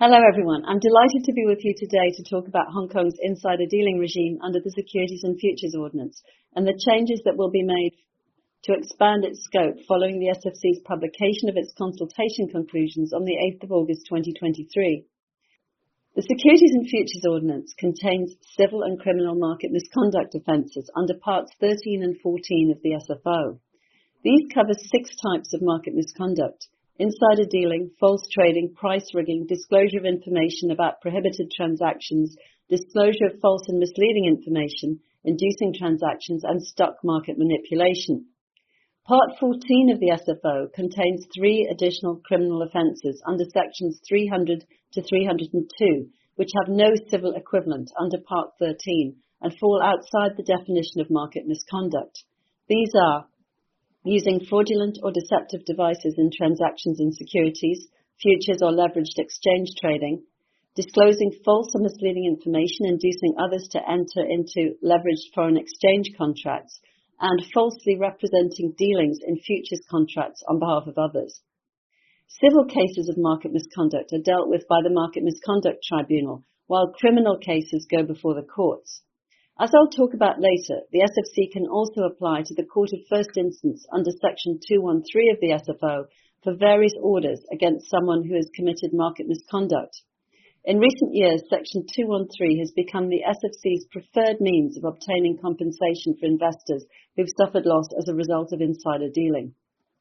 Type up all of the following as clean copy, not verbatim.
Hello everyone, I'm delighted to be with you today to talk about Hong Kong's insider dealing regime under the Securities and Futures Ordinance and the changes that will be made to expand its scope following the SFC's publication of its consultation conclusions on the 8th of August 2023. The Securities and Futures Ordinance contains civil and criminal market misconduct offences under Parts 13 and 14 of the SFO. These cover 6 types of market misconduct: insider dealing, false trading, price rigging, disclosure of information about prohibited transactions, disclosure of false and misleading information, inducing transactions, and stock market manipulation. Part 14 of the SFO contains 3 additional criminal offences under Sections 300 to 302, which have no civil equivalent under Part 13 and fall outside the definition of market misconduct. These are using fraudulent or deceptive devices in transactions in securities, futures or leveraged exchange trading, disclosing false or misleading information, inducing others to enter into leveraged foreign exchange contracts, and falsely representing dealings in futures contracts on behalf of others. Civil cases of market misconduct are dealt with by the Market Misconduct Tribunal, while criminal cases go before the courts. As I'll talk about later, the SFC can also apply to the Court of First Instance under Section 213 of the SFO for various orders against someone who has committed market misconduct. In recent years, Section 213 has become the SFC's preferred means of obtaining compensation for investors who've suffered loss as a result of insider dealing.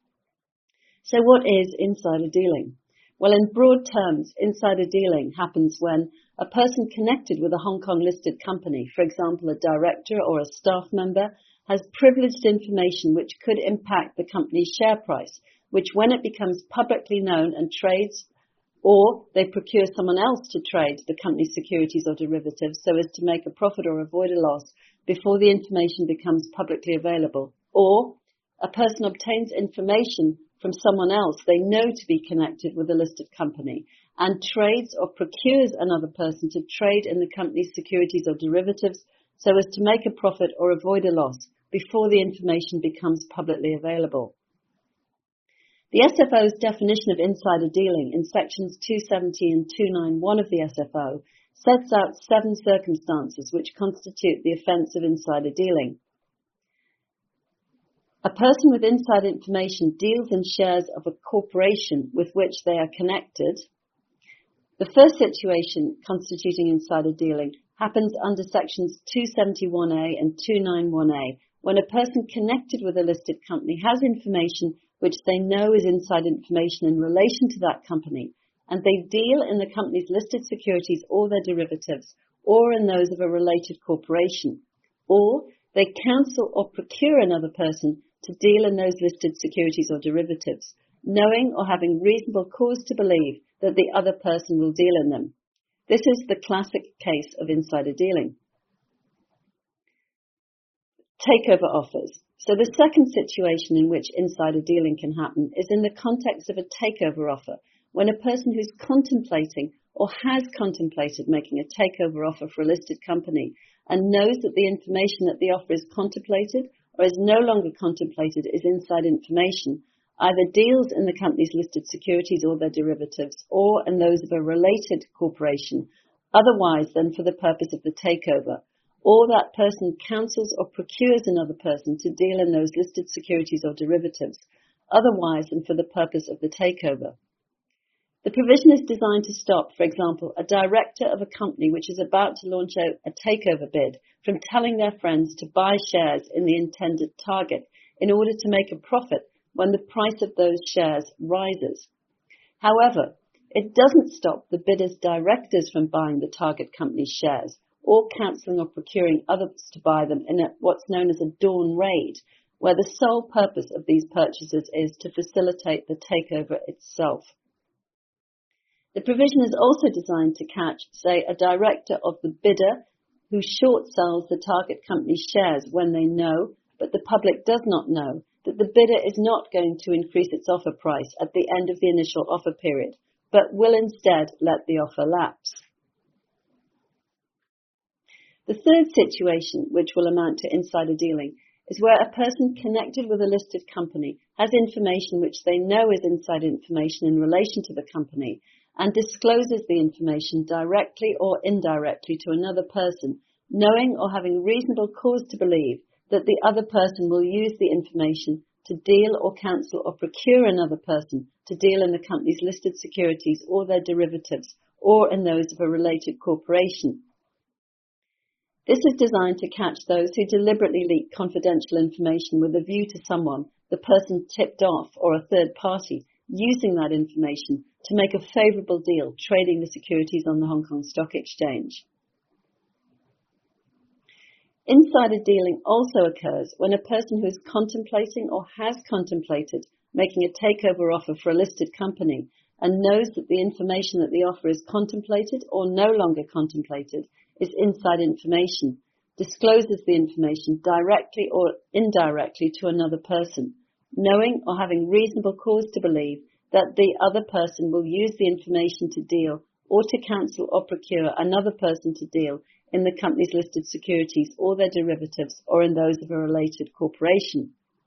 So what is insider dealing? Well, in broad terms, insider dealing happens when a person connected with a Hong Kong listed company, for example, a director or a staff member, has privileged information which could impact the company's share price, which when it becomes publicly known and trades, or they procure someone else to trade the company's securities or derivatives so as to make a profit or avoid a loss before the information becomes publicly available, or a person obtains information from someone else they know to be connected with a listed company and trades or procures another person to trade in the company's securities or derivatives so as to make a profit or avoid a loss before the information becomes publicly available. The SFO's definition of insider dealing in sections 270 and 291 of the SFO sets out 7 circumstances which constitute the offence of insider dealing. A person with inside information deals in shares of a corporation with which they are connected. The first situation constituting insider dealing happens under sections 271A and 291A, when a person connected with a listed company has information which they know is inside information in relation to that company, and they deal in the company's listed securities or their derivatives, or in those of a related corporation, or they counsel or procure another person to deal in those listed securities or derivatives, knowing or having reasonable cause to believe that the other person will deal in them. This is the classic case of insider dealing. Takeover offers. So the second situation in which insider dealing can happen is in the context of a takeover offer, when a person who's contemplating or has contemplated making a takeover offer for a listed company and knows that the information that the offer is contemplated or is no longer contemplated is inside information, either deals in the company's listed securities or their derivatives, or in those of a related corporation, otherwise than for the purpose of the takeover, or that person counsels or procures another person to deal in those listed securities or derivatives, otherwise than for the purpose of the takeover. The provision is designed to stop, for example, a director of a company which is about to launch a takeover bid from telling their friends to buy shares in the intended target in order to make a profit when the price of those shares rises. However, it doesn't stop the bidder's directors from buying the target company's shares or counselling or procuring others to buy them in what's known as a dawn raid, where the sole purpose of these purchases is to facilitate the takeover itself. The provision is also designed to catch, say, a director of the bidder who short sells the target company's shares when they know, but the public does not know, that the bidder is not going to increase its offer price at the end of the initial offer period, but will instead let the offer lapse. The third situation, which will amount to insider dealing, is where a person connected with a listed company has information which they know is inside information in relation to the company, and discloses the information directly or indirectly to another person, knowing or having reasonable cause to believe that the other person will use the information to deal or cancel or procure another person to deal in the company's listed securities or their derivatives or in those of a related corporation. This is designed to catch those who deliberately leak confidential information with a view to someone, the person tipped off, or a third party, using that information to make a favourable deal trading the securities on the Hong Kong Stock Exchange. Insider dealing also occurs when a person who is contemplating or has contemplated making a takeover offer for a listed company and knows that the information that the offer is contemplated or no longer contemplated is inside information, discloses the information directly or indirectly to another person, knowing or having reasonable cause to believe that the other person will use the information to deal or to cancel or procure another person to deal in the company's listed securities or their derivatives or in those of a related corporation.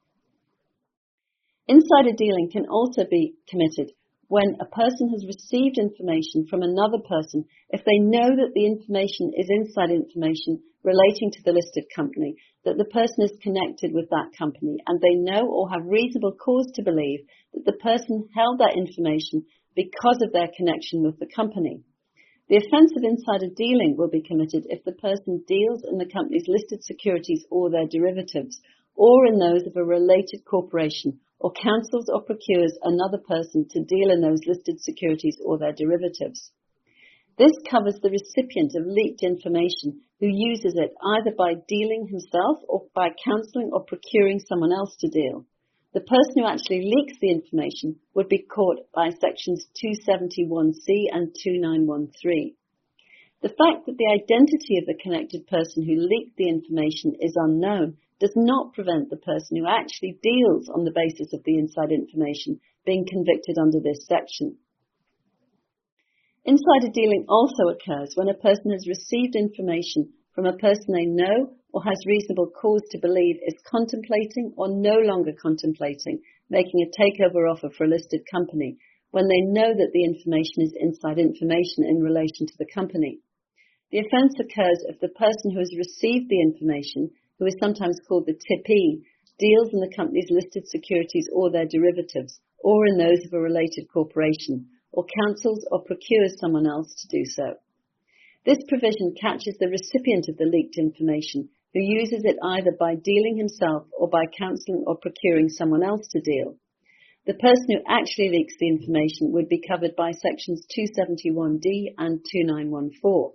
Insider dealing can also be committed when a person has received information from another person if they know that the information is inside information relating to the listed company, that the person is connected with that company, and they know or have reasonable cause to believe that the person held that information because of their connection with the company. The offence of insider dealing will be committed if the person deals in the company's listed securities or their derivatives, or in those of a related corporation, or cancels or procures another person to deal in those listed securities or their derivatives. This covers the recipient of leaked information who uses it either by dealing himself or by cancelling or procuring someone else to deal. The person who actually leaks the information would be caught by sections 271C and 2913. The fact that the identity of the connected person who leaked the information is unknown does not prevent the person who actually deals on the basis of the inside information being convicted under this section. Insider dealing also occurs when a person has received information from a person they know or has reasonable cause to believe is contemplating or no longer contemplating making a takeover offer for a listed company when they know that the information is inside information in relation to the company. The offence occurs if the person who has received the information, who is sometimes called the tippee, deals in the company's listed securities or their derivatives, or in those of a related corporation, or cancels or procures someone else to do so. This provision catches the recipient of the leaked information, who uses it either by dealing himself or by cancelling or procuring someone else to deal. The person who actually leaks the information would be covered by sections 271D and 2914.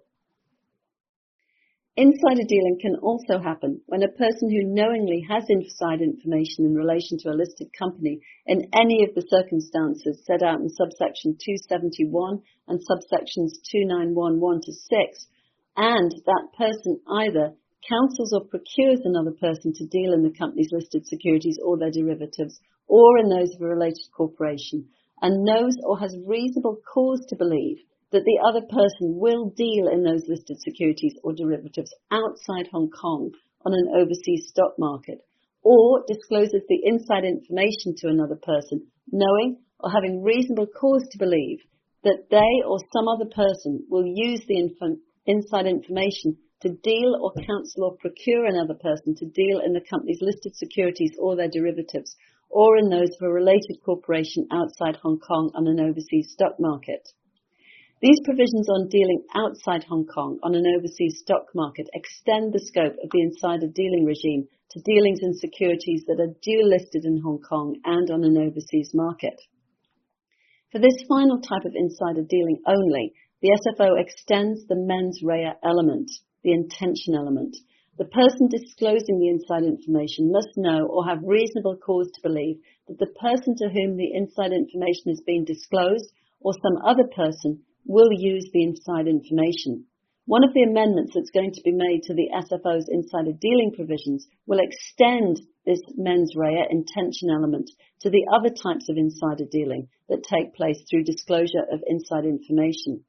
Insider dealing can also happen when a person who knowingly has inside information in relation to a listed company in any of the circumstances set out in subsection 271 and subsections 2911 to 6, and that person either counsels or procures another person to deal in the company's listed securities or their derivatives, or in those of a related corporation, and knows or has reasonable cause to believe that the other person will deal in those listed securities or derivatives outside Hong Kong on an overseas stock market, or discloses the inside information to another person, knowing or having reasonable cause to believe that they or some other person will use the inside information to deal or counsel or procure another person to deal in the company's listed securities or their derivatives, or in those of a related corporation outside Hong Kong on an overseas stock market. These provisions on dealing outside Hong Kong on an overseas stock market extend the scope of the insider dealing regime to dealings in securities that are dual listed in Hong Kong and on an overseas market. For this final type of insider dealing only, the SFO extends the mens rea element, the intention element. The person disclosing the inside information must know or have reasonable cause to believe that the person to whom the inside information is being disclosed or some other person will use the inside information. One of the amendments that's going to be made to the SFO's insider dealing provisions will extend this mens rea intention element to the other types of insider dealing that take place through disclosure of inside information.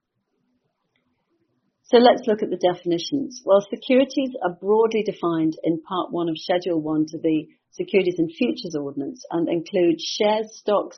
So let's look at the definitions. Well, securities are broadly defined in Part 1 of Schedule 1 to the Securities and Futures Ordinance and include shares, stocks,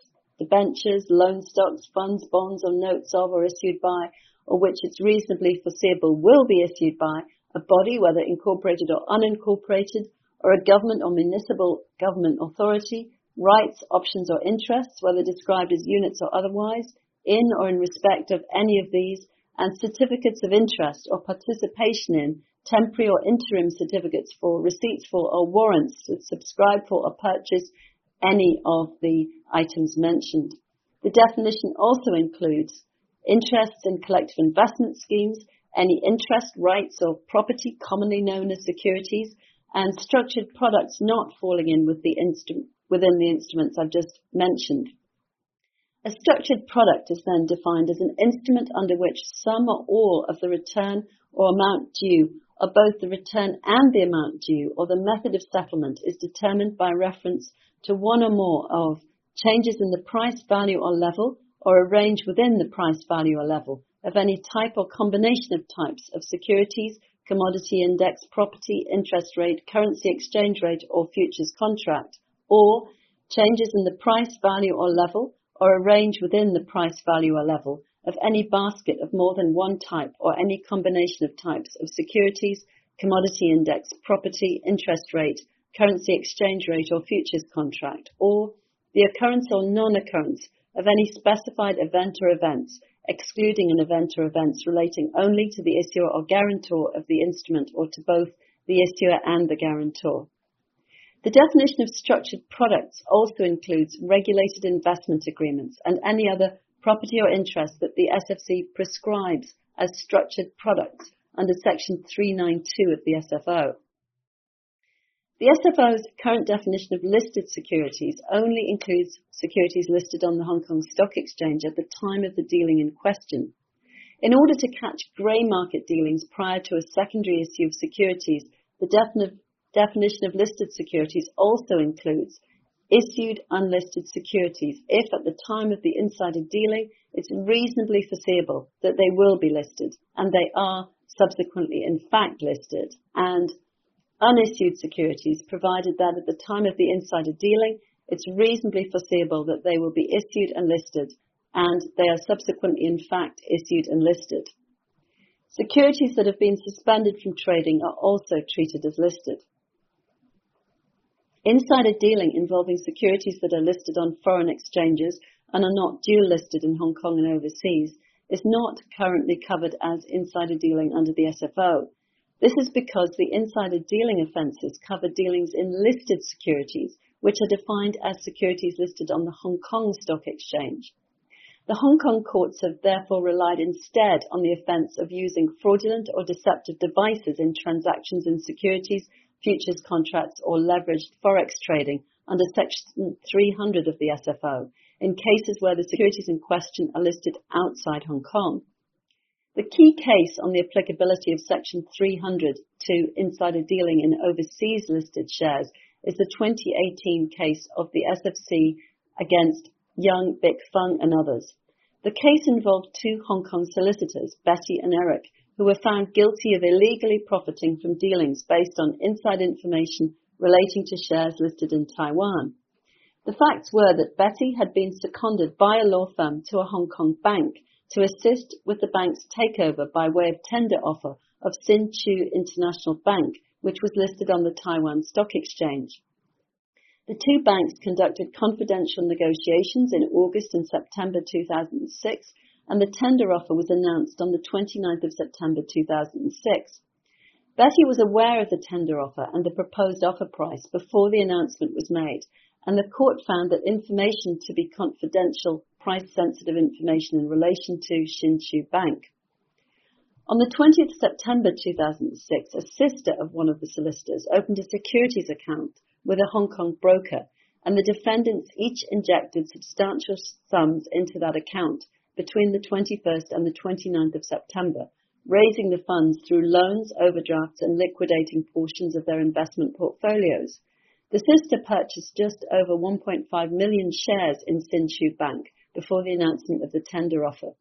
debentures, loan stocks, funds, bonds, or notes of or issued by, or which it's reasonably foreseeable will be issued by, a body, whether incorporated or unincorporated, or a government or municipal government authority, rights, options, or interests, whether described as units or otherwise, in or in respect of any of these, and certificates of interest or participation in, temporary or interim certificates for, receipts for, or warrants to subscribe for or purchase any of the items mentioned. The definition also includes interests in collective investment schemes, any interest, rights, or property commonly known as securities, and structured products not falling in with within the instruments I've just mentioned. A structured product is then defined as an instrument under which some or all of the return or amount due, or both the return and the amount due, or the method of settlement is determined by reference to one or more of changes in the price, value, or level, or a range within the price, value, or level of any type or combination of types of securities, commodity index, property, interest rate, currency exchange rate, or futures contract, or changes in the price, value, or level, or a range within the price, value, or level of any basket of more than one type or any combination of types of securities, commodity index, property, interest rate, currency exchange rate, or futures contract, or the occurrence or non-occurrence of any specified event or events, excluding an event or events relating only to the issuer or guarantor of the instrument or to both the issuer and the guarantor. The definition of structured products also includes regulated investment agreements and any other property or interest that the SFC prescribes as structured products under Section 392 of the SFO. The SFO's current definition of listed securities only includes securities listed on the Hong Kong Stock Exchange at the time of the dealing in question. In order to catch grey market dealings prior to a secondary issue of securities, the definition of listed securities also includes issued unlisted securities if at the time of the insider dealing it's reasonably foreseeable that they will be listed and they are subsequently in fact listed, and unissued securities provided that at the time of the insider dealing it's reasonably foreseeable that they will be issued and listed and they are subsequently in fact issued and listed. Securities that have been suspended from trading are also treated as listed. Insider dealing involving securities that are listed on foreign exchanges and are not dual listed in Hong Kong and overseas is not currently covered as insider dealing under the SFO. This is because the insider dealing offences cover dealings in listed securities, which are defined as securities listed on the Hong Kong Stock Exchange. The Hong Kong courts have therefore relied instead on the offence of using fraudulent or deceptive devices in transactions in securities, futures contracts, or leveraged forex trading under Section 300 of the SFO, in cases where the securities in question are listed outside Hong Kong. The key case on the applicability of Section 300 to insider dealing in overseas listed shares is the 2018 case of the SFC against Young, Bic Fung and others. The case involved two Hong Kong solicitors, Betty and Eric, who were found guilty of illegally profiting from dealings based on inside information relating to shares listed in Taiwan. The facts were that Betty had been seconded by a law firm to a Hong Kong bank to assist with the bank's takeover by way of tender offer of Sin Chu International Bank, which was listed on the Taiwan Stock Exchange. The two banks conducted confidential negotiations in August and September 2006, and the tender offer was announced on the 29th of September 2006. Betty was aware of the tender offer and the proposed offer price before the announcement was made, and the court found that information to be confidential, price-sensitive information in relation to Sin Chu Bank. On the 20th of September 2006, a sister of one of the solicitors opened a securities account with a Hong Kong broker, and the defendants each injected substantial sums into that account between the 21st and the 29th of September, raising the funds through loans, overdrafts, and liquidating portions of their investment portfolios. The sister purchased just over 1.5 million shares in Sin Chu Bank before the announcement of the tender offer.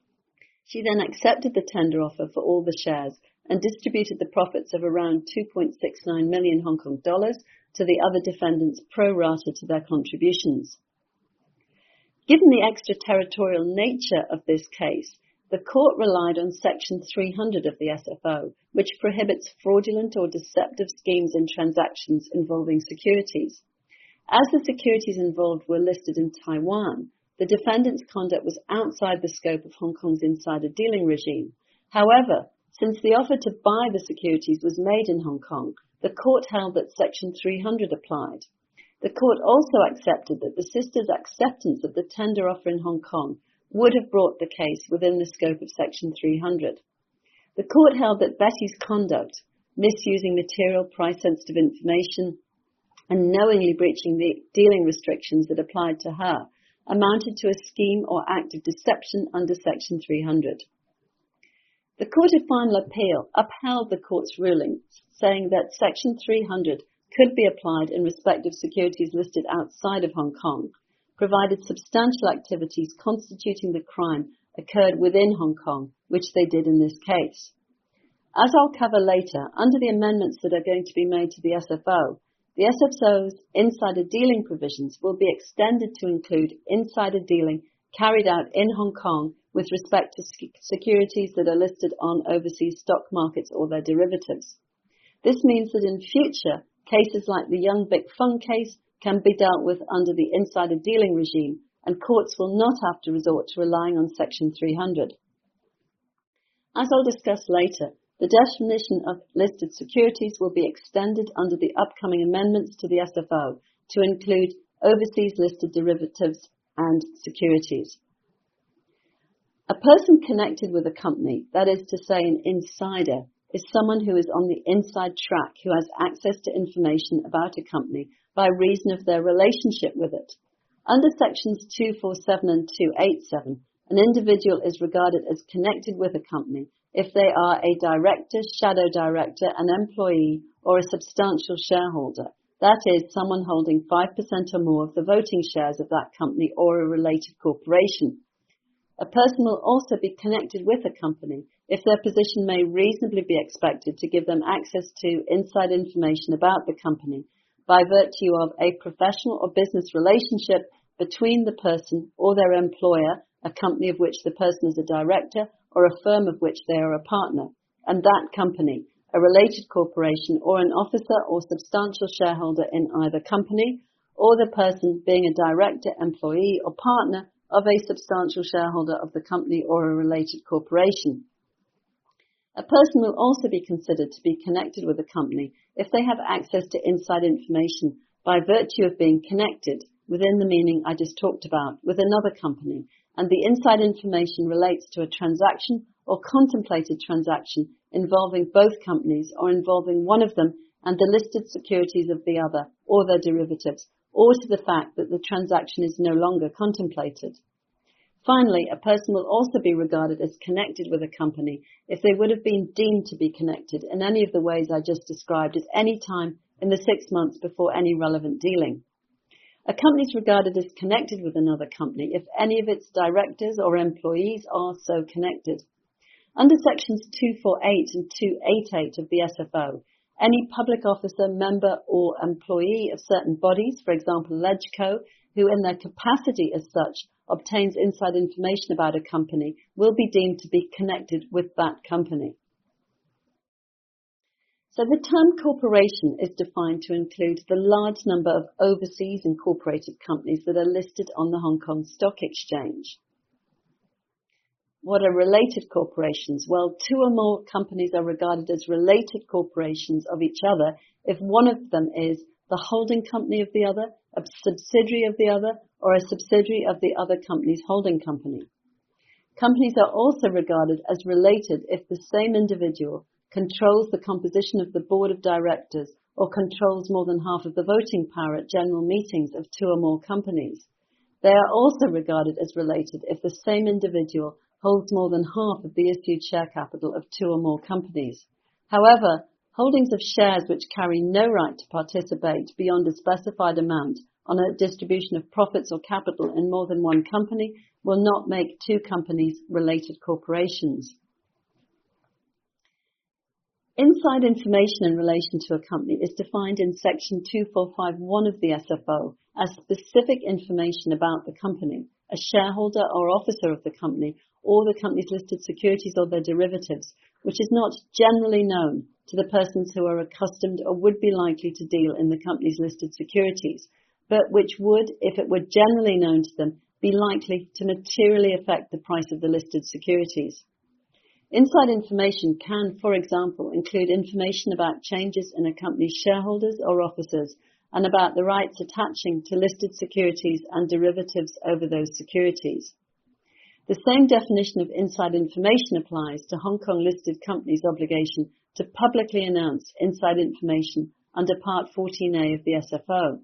She then accepted the tender offer for all the shares and distributed the profits of around 2.69 million Hong Kong dollars to the other defendants pro rata to their contributions. Given the extraterritorial nature of this case, the court relied on Section 300 of the SFO, which prohibits fraudulent or deceptive schemes and transactions involving securities. As the securities involved were listed in Taiwan, the defendant's conduct was outside the scope of Hong Kong's insider dealing regime. However, since the offer to buy the securities was made in Hong Kong, the court held that Section 300 applied. The court also accepted that the sisters' acceptance of the tender offer in Hong Kong would have brought the case within the scope of Section 300. The court held that Betty's conduct, misusing material price-sensitive information and knowingly breaching the dealing restrictions that applied to her, amounted to a scheme or act of deception under Section 300. The Court of Final Appeal upheld the court's ruling, saying that Section 300 could be applied in respect of securities listed outside of Hong Kong, provided substantial activities constituting the crime occurred within Hong Kong, which they did in this case. As I'll cover later, under the amendments that are going to be made to the SFO, the SFO's insider dealing provisions will be extended to include insider dealing carried out in Hong Kong with respect to securities that are listed on overseas stock markets or their derivatives. This means that in future, cases like the Young Vic Fung case can be dealt with under the insider dealing regime, and courts will not have to resort to relying on Section 300. As I'll discuss later, the definition of listed securities will be extended under the upcoming amendments to the SFO to include overseas listed derivatives and securities. A person connected with a company, that is to say an insider, is someone who is on the inside track who has access to information about a company by reason of their relationship with it. Under Sections 247 and 287, an individual is regarded as connected with a company if they are a director, shadow director, an employee, or a substantial shareholder. That is, someone holding 5% or more of the voting shares of that company or a related corporation. A person will also be connected with a company if their position may reasonably be expected to give them access to inside information about the company by virtue of a professional or business relationship between the person or their employer, a company of which the person is a director, or a firm of which they are a partner, and that company, a related corporation, or an officer or substantial shareholder in either company, or the person being a director, employee, or partner of a substantial shareholder of the company or a related corporation. A person will also be considered to be connected with a company if they have access to inside information by virtue of being connected, within the meaning I just talked about, with another company, and the inside information relates to a transaction or contemplated transaction involving both companies or involving one of them and the listed securities of the other or their derivatives, or to the fact that the transaction is no longer contemplated. Finally, a person will also be regarded as connected with a company if they would have been deemed to be connected in any of the ways I just described at any time in the 6 months before any relevant dealing. A company is regarded as connected with another company if any of its directors or employees are so connected. Under Sections 248 and 288 of the SFO, any public officer, member or employee of certain bodies, for example LegCo, who in their capacity as such obtains inside information about a company, will be deemed to be connected with that company. So the term corporation is defined to include the large number of overseas incorporated companies that are listed on the Hong Kong Stock Exchange. What are related corporations? Well, two or more companies are regarded as related corporations of each other if one of them is the holding company of the other, a subsidiary of the other, or a subsidiary of the other company's holding company. Companies are also regarded as related if the same individual controls the composition of the board of directors or controls more than half of the voting power at general meetings of two or more companies. They are also regarded as related if the same individual holds more than half of the issued share capital of two or more companies. However, holdings of shares which carry no right to participate beyond a specified amount on a distribution of profits or capital in more than one company will not make two companies related corporations. Inside information in relation to a company is defined in Section 2451 of the SFO as specific information about the company, a shareholder or officer of the company, or the company's listed securities or their derivatives, which is not generally known to the persons who are accustomed or would be likely to deal in the company's listed securities, but which would, if it were generally known to them, be likely to materially affect the price of the listed securities. Inside information can, for example, include information about changes in a company's shareholders or officers and about the rights attaching to listed securities and derivatives over those securities. The same definition of inside information applies to Hong Kong listed companies' obligation to publicly announce inside information under Part 14A of the SFO.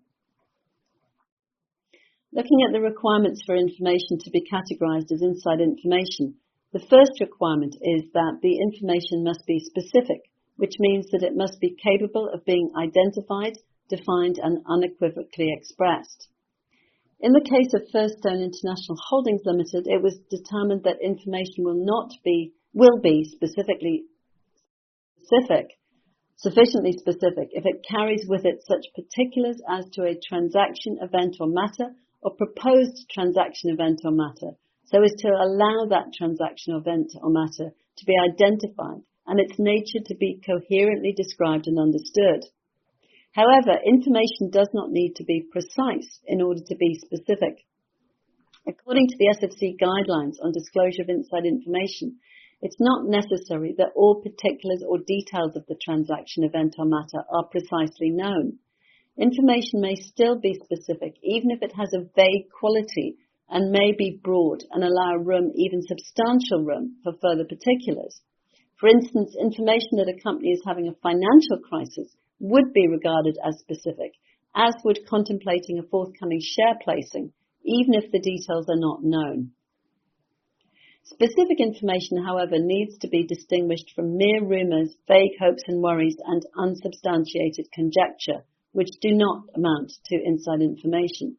Looking at the requirements for information to be categorized as inside information, the first requirement is that the information must be specific, which means that it must be capable of being identified, defined, and unequivocally expressed. In the case of First Stone International Holdings Limited, it was determined that information will be sufficiently specific if it carries with it such particulars as to a transaction, event, or matter, or proposed transaction, event, or matter, so as to allow that transaction, event, or matter to be identified and its nature to be coherently described and understood. However, information does not need to be precise in order to be specific. According to the SFC guidelines on disclosure of inside information, it's not necessary that all particulars or details of the transaction, event, or matter are precisely known. Information may still be specific, even if it has a vague quality, and may be broad and allow room, even substantial room, for further particulars. For instance, information that a company is having a financial crisis would be regarded as specific, as would contemplating a forthcoming share placing, even if the details are not known. Specific information, however, needs to be distinguished from mere rumours, vague hopes and worries, and unsubstantiated conjecture, which do not amount to inside information.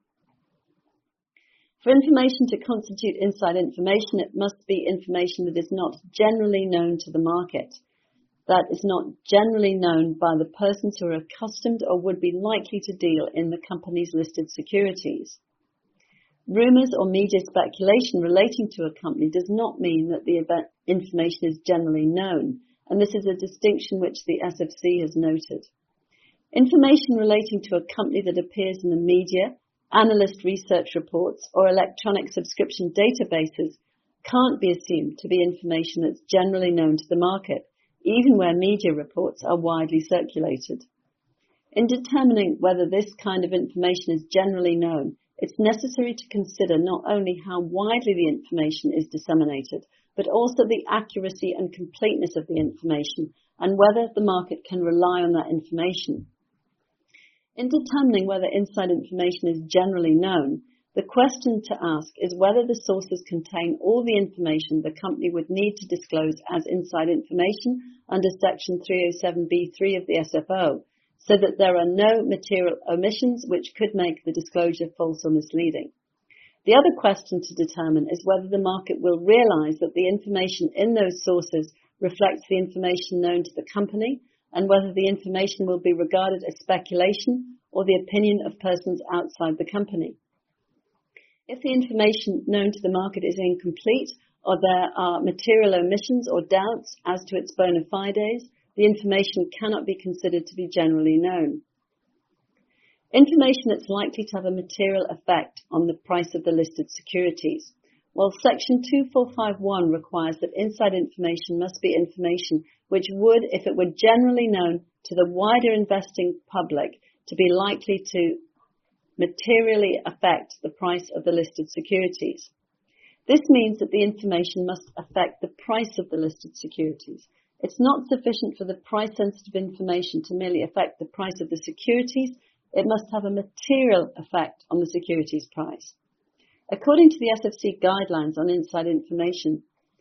For information to constitute inside information, it must be information that is not generally known to the market, that is not generally known by the persons who are accustomed or would be likely to deal in the company's listed securities. Rumours or media speculation relating to a company does not mean that the information is generally known, and this is a distinction which the SFC has noted. Information relating to a company that appears in the media, analyst research reports, or electronic subscription databases can't be assumed to be information that's generally known to the market, even where media reports are widely circulated. In determining whether this kind of information is generally known, it's necessary to consider not only how widely the information is disseminated, but also the accuracy and completeness of the information and whether the market can rely on that information. In determining whether inside information is generally known, the question to ask is whether the sources contain all the information the company would need to disclose as inside information under Section 307B3 of the SFO, so that there are no material omissions which could make the disclosure false or misleading. The other question to determine is whether the market will realise that the information in those sources reflects the information known to the company, and whether the information will be regarded as speculation or the opinion of persons outside the company. If the information known to the market is incomplete, or there are material omissions or doubts as to its bona fides, the information cannot be considered to be generally known. Information that's likely to have a material effect on the price of the listed securities. While Section 2451 requires that inside information must be information which would, if it were generally known to the wider investing public, to be likely to materially affect the price of the listed securities. This means that the information must affect the price of the listed securities. It's not sufficient for the price-sensitive information to merely affect the price of the securities. It must have a material effect on the securities price. According to the SFC guidelines on inside information,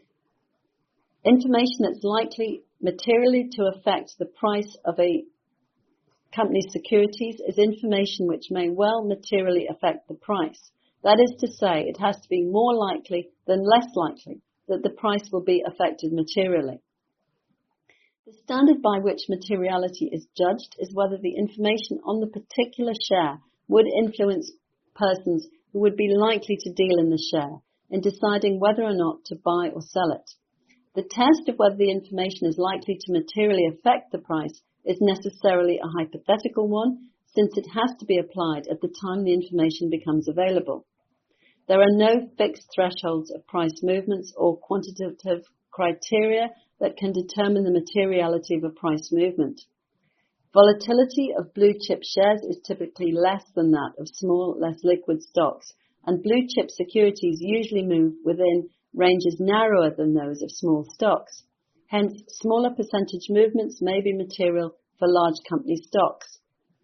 information that's likely materially to affect the price of a company's securities is information which may well materially affect the price. That is to say, it has to be more likely than less likely that the price will be affected materially. The standard by which materiality is judged is whether the information on the particular share would influence persons who would be likely to deal in the share in deciding whether or not to buy or sell it. The test of whether the information is likely to materially affect the price is necessarily a hypothetical one, since it has to be applied at the time the information becomes available. There are no fixed thresholds of price movements or quantitative criteria that can determine the materiality of a price movement. Volatility of blue chip shares is typically less than that of small, less liquid stocks, and blue chip securities usually move within ranges narrower than those of small stocks. Hence, smaller percentage movements may be material for large company stocks.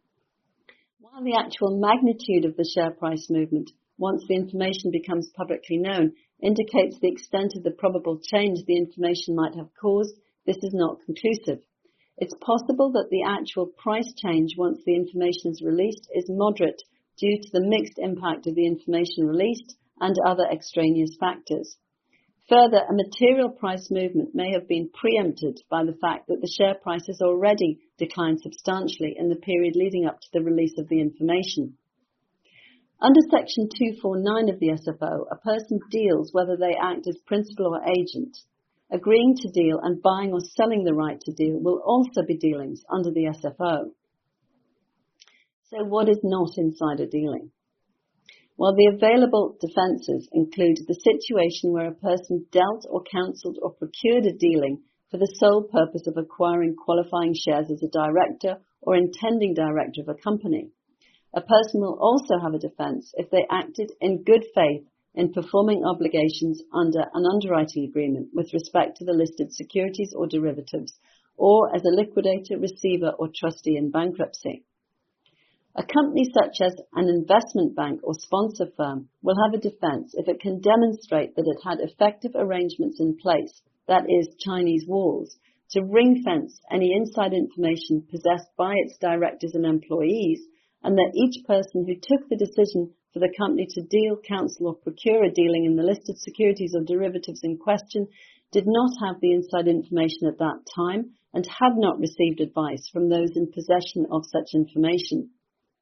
While the actual magnitude of the share price movement, once the information becomes publicly known, indicates the extent of the probable change the information might have caused, this is not conclusive. It's possible that the actual price change once the information is released is moderate due to the mixed impact of the information released and other extraneous factors. Further, a material price movement may have been preempted by the fact that the share price has already declined substantially in the period leading up to the release of the information. Under Section 249 of the SFO, a person deals whether they act as principal or agent. Agreeing to deal and buying or selling the right to deal will also be dealings under the SFO. So what is not insider dealing? Well, the available defences include the situation where a person dealt or counselled or procured a dealing for the sole purpose of acquiring qualifying shares as a director or intending director of a company. A person will also have a defence if they acted in good faith in performing obligations under an underwriting agreement with respect to the listed securities or derivatives, or as a liquidator, receiver, or trustee in bankruptcy. A company such as an investment bank or sponsor firm will have a defence if it can demonstrate that it had effective arrangements in place, that is, Chinese walls, to ring-fence any inside information possessed by its directors and employees, and that each person who took the decision for the company to deal, counsel, or procure a dealing in the listed securities or derivatives in question did not have the inside information at that time and had not received advice from those in possession of such information.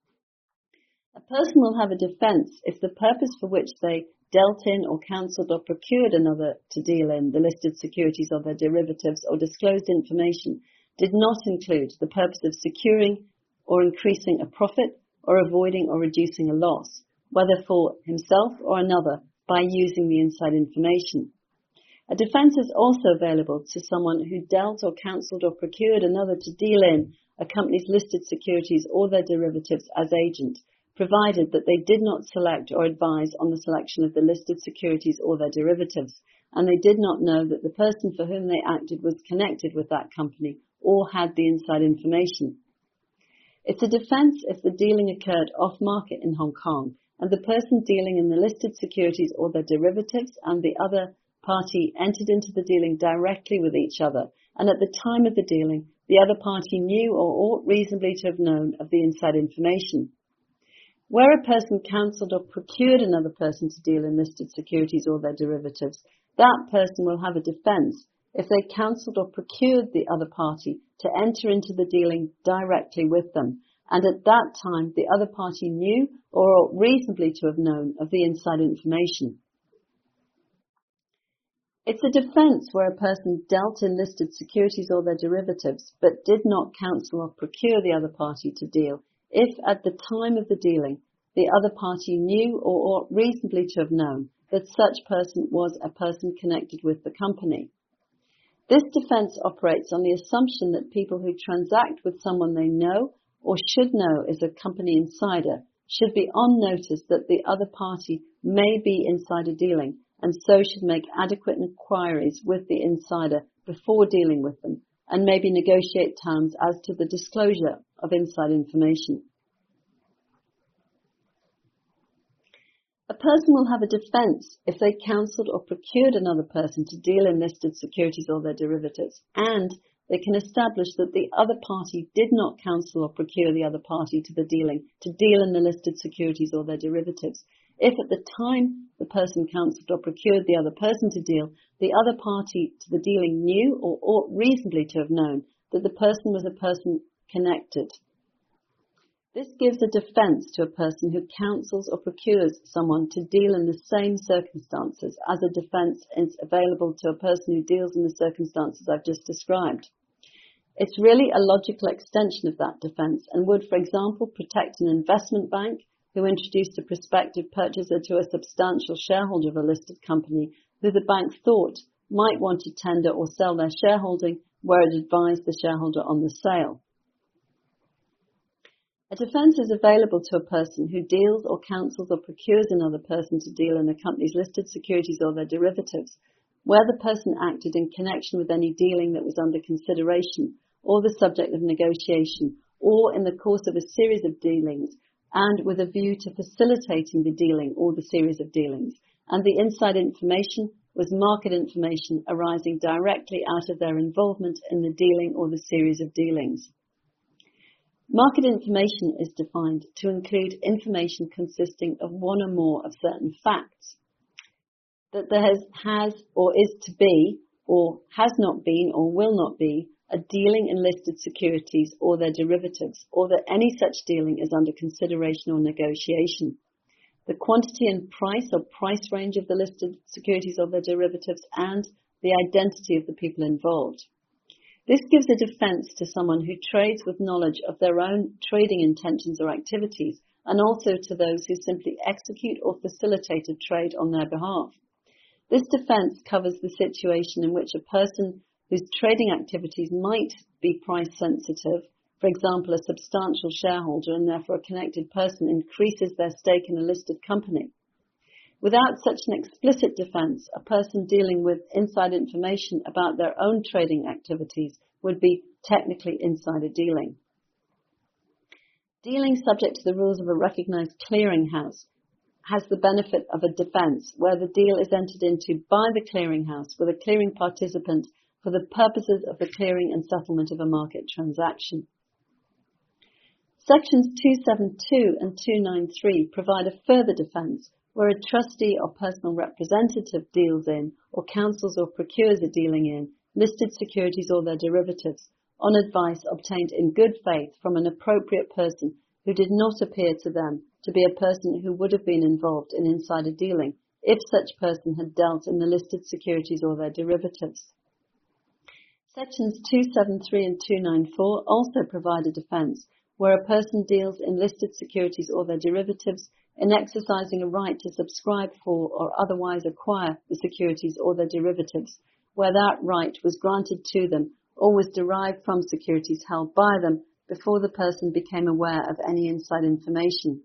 A person will have a defence if the purpose for which they dealt in or counselled or procured another to deal in the listed securities or their derivatives or disclosed information did not include the purpose of securing or increasing a profit or avoiding or reducing a loss, whether for himself or another, by using the inside information. A defence is also available to someone who dealt or counselled or procured another to deal in a company's listed securities or their derivatives as agent, provided that they did not select or advise on the selection of the listed securities or their derivatives, and they did not know that the person for whom they acted was connected with that company or had the inside information. It's a defence if the dealing occurred off-market in Hong Kong, and the person dealing in the listed securities or their derivatives and the other party entered into the dealing directly with each other, and at the time of the dealing, the other party knew or ought reasonably to have known of the inside information. Where a person counselled or procured another person to deal in listed securities or their derivatives, that person will have a defence if they counselled or procured the other party to enter into the dealing directly with them, and at that time the other party knew or ought reasonably to have known of the inside information. It's a defence where a person dealt in listed securities or their derivatives, but did not counsel or procure the other party to deal, if at the time of the dealing the other party knew or ought reasonably to have known that such person was a person connected with the company. This defence operates on the assumption that people who transact with someone they know or should know is a company insider should be on notice that the other party may be insider dealing, and so should make adequate inquiries with the insider before dealing with them, and maybe negotiate terms as to the disclosure of inside information. A person will have a defence if they counselled or procured another person to deal in listed securities or their derivatives, and they can establish that the other party did not counsel or procure the other party to the dealing to deal in the listed securities or their derivatives, if at the time the person counselled or procured the other person to deal, the other party to the dealing knew or ought reasonably to have known that the person was a person connected This gives a defence to a person who counsels or procures someone to deal in the same circumstances as a defence is available to a person who deals in the circumstances I've just described. It's really a logical extension of that defence and would, for example, protect an investment bank who introduced a prospective purchaser to a substantial shareholder of a listed company who the bank thought might want to tender or sell their shareholding, where it advised the shareholder on the sale. A defence is available to a person who deals or counsels or procures another person to deal in a company's listed securities or their derivatives, where the person acted in connection with any dealing that was under consideration or the subject of negotiation, or in the course of a series of dealings, and with a view to facilitating the dealing or the series of dealings, and the inside information was market information arising directly out of their involvement in the dealing or the series of dealings. Market information is defined to include information consisting of one or more of certain facts. That there has or is to be, or has not been or will not be, a dealing in listed securities or their derivatives, or that any such dealing is under consideration or negotiation. The quantity and price or price range of the listed securities or their derivatives, and the identity of the people involved. This gives a defence to someone who trades with knowledge of their own trading intentions or activities, and also to those who simply execute or facilitate a trade on their behalf. This defence covers the situation in which a person whose trading activities might be price sensitive, for example, a substantial shareholder and therefore a connected person increases their stake in a listed company. Without such an explicit defence, a person dealing with inside information about their own trading activities would be technically insider dealing. Dealing subject to the rules of a recognised clearinghouse has the benefit of a defence where the deal is entered into by the clearinghouse with a clearing participant for the purposes of the clearing and settlement of a market transaction. Sections 272 and 293 provide a further defence where a trustee or personal representative deals in or counsels or procures a dealing in listed securities or their derivatives on advice obtained in good faith from an appropriate person who did not appear to them to be a person who would have been involved in insider dealing if such person had dealt in the listed securities or their derivatives. Sections 273 and 294 also provide a defence where a person deals in listed securities or their derivatives in exercising a right to subscribe for or otherwise acquire the securities or their derivatives, where that right was granted to them or was derived from securities held by them before the person became aware of any inside information.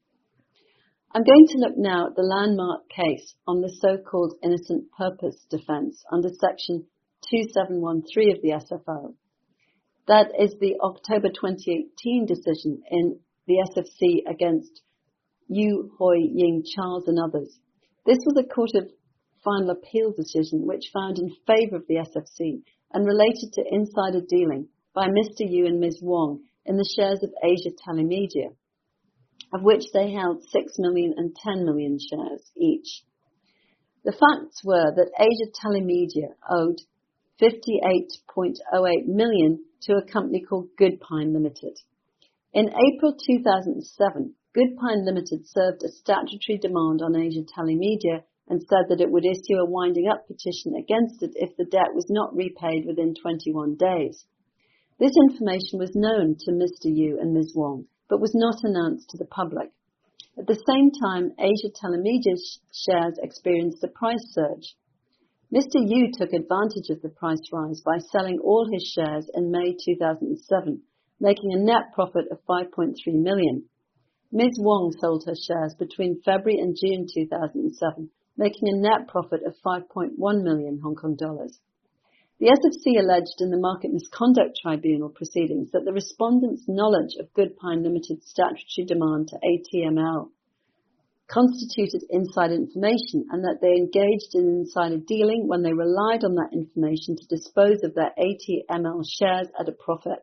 I'm going to look now at the landmark case on the so-called innocent purpose defence under Section 2713 of the SFO. That is the October 2018 decision in the SFC against Yu Hoi Ying Charles and others. This was a Court of Final Appeal decision which found in favour of the SFC and related to insider dealing by Mr. Yu and Ms. Wong in the shares of Asia Telemedia, of which they held 6 million and 10 million shares each. The facts were that Asia Telemedia owed 58.08 million to a company called Goodpine Limited. In April 2007, Goodpine Limited served a statutory demand on Asia Telemedia and said that it would issue a winding up petition against it if the debt was not repaid within 21 days. This information was known to Mr. Yu and Ms. Wong, but was not announced to the public. At the same time, Asia Telemedia's shares experienced a price surge. Mr. Yu took advantage of the price rise by selling all his shares in May 2007, making a net profit of 5.3 million. Ms. Wong sold her shares between February and June 2007, making a net profit of 5.1 million Hong Kong dollars. The SFC alleged in the Market Misconduct Tribunal proceedings that the respondents' knowledge of Goodpine Limited's statutory demand to ATML constituted inside information and that they engaged in insider dealing when they relied on that information to dispose of their ATML shares at a profit.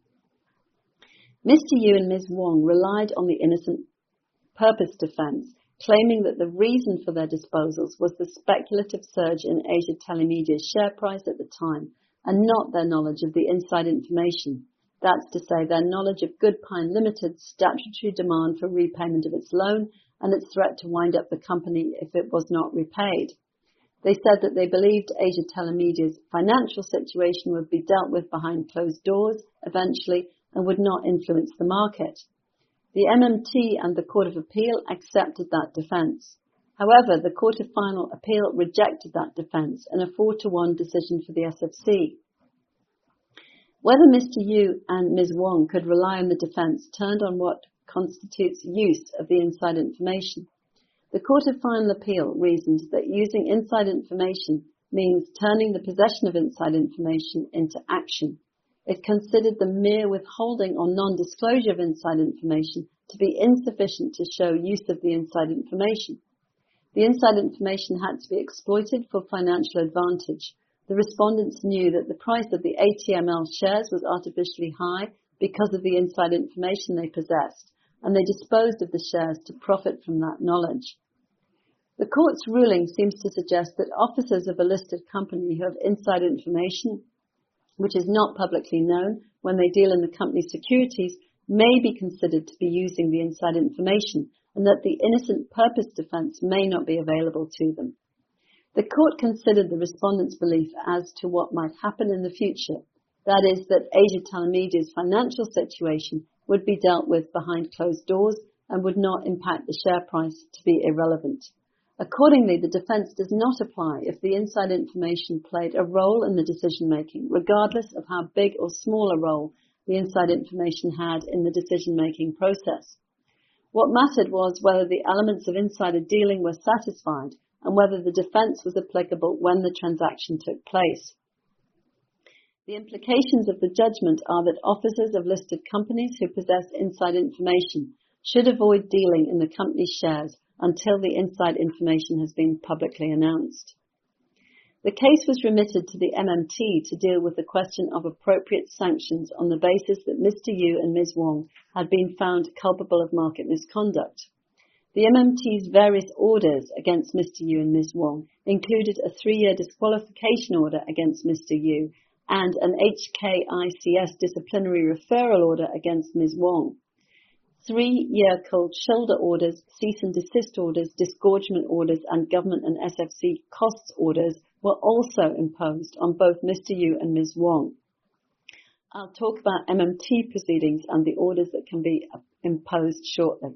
Mr. Yu and Ms. Wong relied on the innocent purpose defence, claiming that the reason for their disposals was the speculative surge in Asia Telemedia's share price at the time and not their knowledge of the inside information. That's to say their knowledge of Goodpine Limited's statutory demand for repayment of its loan and its threat to wind up the company if it was not repaid. They said that they believed Asia Telemedia's financial situation would be dealt with behind closed doors eventually and would not influence the market. The MMT and the Court of Appeal accepted that defence. However, the Court of Final Appeal rejected that defence in a 4-1 decision for the SFC. Whether Mr. Yu and Ms. Wong could rely on the defence turned on what constitutes use of the inside information. The Court of Final Appeal reasoned that using inside information means turning the possession of inside information into action. It considered the mere withholding or non-disclosure of inside information to be insufficient to show use of the inside information. The inside information had to be exploited for financial advantage. The respondents knew that the price of the ATML shares was artificially high because of the inside information they possessed, and they disposed of the shares to profit from that knowledge. The court's ruling seems to suggest that officers of a listed company who have inside information, which is not publicly known when they deal in the company's securities, may be considered to be using the inside information, and that the innocent purpose defence may not be available to them. The court considered the respondents' belief as to what might happen in the future, that is, that Asia Telemedia's financial situation would be dealt with behind closed doors and would not impact the share price to be irrelevant. Accordingly, the defence does not apply if the inside information played a role in the decision-making, regardless of how big or small a role the inside information had in the decision-making process. What mattered was whether the elements of insider dealing were satisfied and whether the defence was applicable when the transaction took place. The implications of the judgment are that officers of listed companies who possess inside information should avoid dealing in the company's shares until the inside information has been publicly announced. The case was remitted to the MMT to deal with the question of appropriate sanctions on the basis that Mr. Yu and Ms. Wong had been found culpable of market misconduct. The MMT's various orders against Mr. Yu and Ms. Wong included a 3-year disqualification order against Mr. Yu and an HKICS disciplinary referral order against Ms. Wong. 3-year cold shoulder orders, cease and desist orders, disgorgement orders, and government and SFC costs orders were also imposed on both Mr. Yu and Ms. Wong. I'll talk about MMT proceedings and the orders that can be imposed shortly.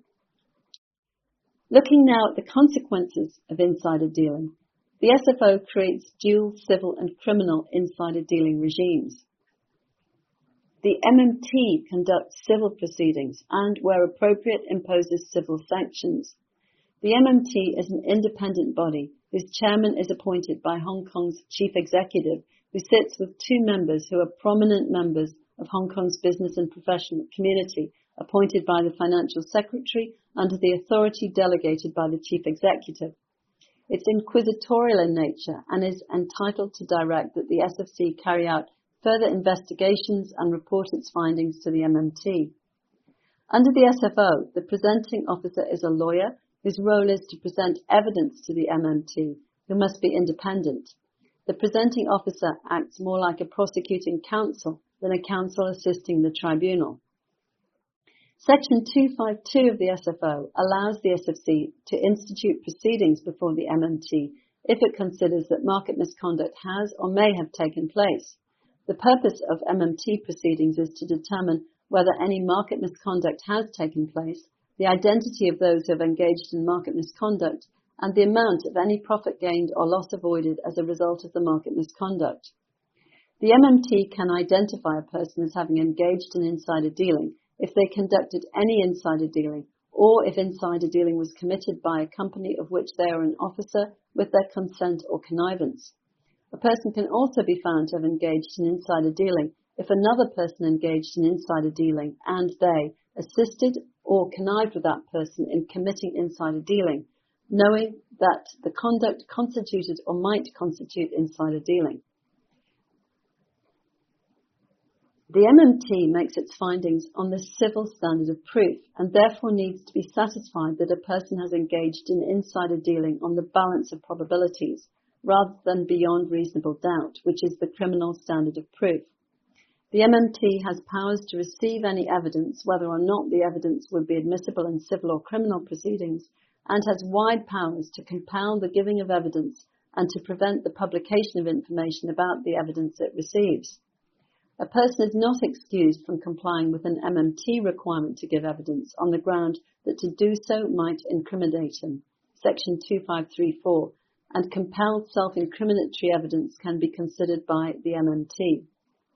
Looking now at the consequences of insider dealing, the SFO creates dual civil and criminal insider dealing regimes. The MMT conducts civil proceedings and, where appropriate, imposes civil sanctions. The MMT is an independent body whose chairman is appointed by Hong Kong's chief executive, who sits with 2 members who are prominent members of Hong Kong's business and professional community, appointed by the financial secretary under the authority delegated by the chief executive. It's inquisitorial in nature and is entitled to direct that the SFC carry out further investigations and report its findings to the MMT. Under the SFO, the presenting officer is a lawyer whose role is to present evidence to the MMT, who must be independent. The presenting officer acts more like a prosecuting counsel than a counsel assisting the tribunal. Section 252 of the SFO allows the SFC to institute proceedings before the MMT if it considers that market misconduct has or may have taken place. The purpose of MMT proceedings is to determine whether any market misconduct has taken place, the identity of those who have engaged in market misconduct, and the amount of any profit gained or loss avoided as a result of the market misconduct. The MMT can identify a person as having engaged in insider dealing if they conducted any insider dealing, or if insider dealing was committed by a company of which they are an officer with their consent or connivance. A person can also be found to have engaged in insider dealing if another person engaged in insider dealing and they assisted or connived with that person in committing insider dealing, knowing that the conduct constituted or might constitute insider dealing. The MMT makes its findings on the civil standard of proof and therefore needs to be satisfied that a person has engaged in insider dealing on the balance of probabilities rather than beyond reasonable doubt, which is the criminal standard of proof. The MMT has powers to receive any evidence, whether or not the evidence would be admissible in civil or criminal proceedings, and has wide powers to compel the giving of evidence and to prevent the publication of information about the evidence it receives. A person is not excused from complying with an MMT requirement to give evidence on the ground that to do so might incriminate him, Section 2534, and compelled self-incriminatory evidence can be considered by the MMT.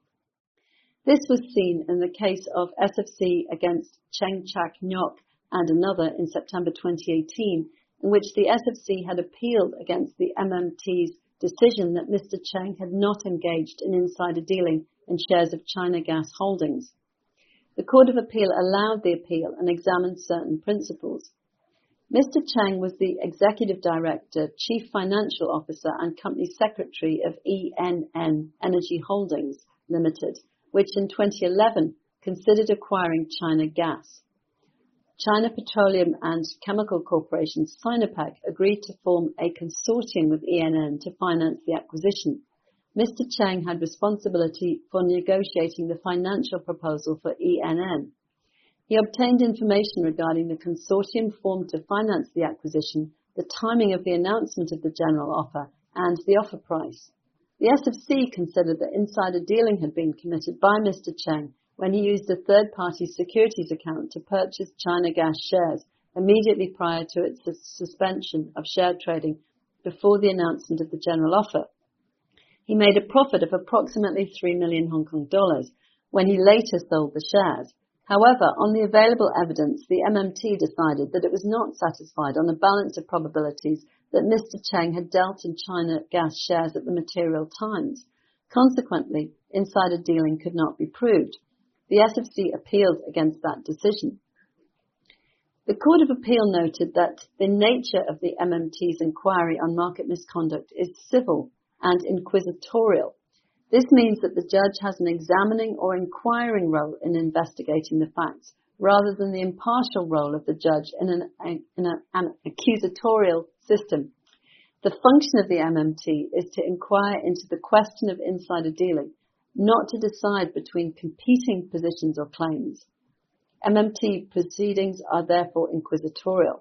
This was seen in the case of SFC against Cheng Chak Nyok and another in September 2018, in which the SFC had appealed against the MMT's decision that Mr. Cheng had not engaged in insider dealing in shares of China Gas Holdings. The Court of Appeal allowed the appeal and examined certain principles. Mr. Cheng was the Executive Director, Chief Financial Officer and Company Secretary of ENN Energy Holdings Limited, which in 2011 considered acquiring China Gas. China Petroleum and Chemical Corporation, Sinopec, agreed to form a consortium with ENN to finance the acquisition. Mr. Cheng had responsibility for negotiating the financial proposal for ENN. He obtained information regarding the consortium formed to finance the acquisition, the timing of the announcement of the general offer, and the offer price. The SFC considered that insider dealing had been committed by Mr. Cheng when he used a third-party securities account to purchase China Gas shares immediately prior to its suspension of share trading before the announcement of the general offer. He made a profit of approximately 3 million Hong Kong dollars when he later sold the shares. However, on the available evidence, the MMT decided that it was not satisfied on a balance of probabilities that Mr. Cheng had dealt in China Gas shares at the material times. Consequently, insider dealing could not be proved. The SFC appealed against that decision. The Court of Appeal noted that the nature of the MMT's inquiry on market misconduct is civil and inquisitorial. This means that the judge has an examining or inquiring role in investigating the facts, rather than the impartial role of the judge in an accusatorial system. The function of the MMT is to inquire into the question of insider dealing, not to decide between competing positions or claims. MMT proceedings are therefore inquisitorial.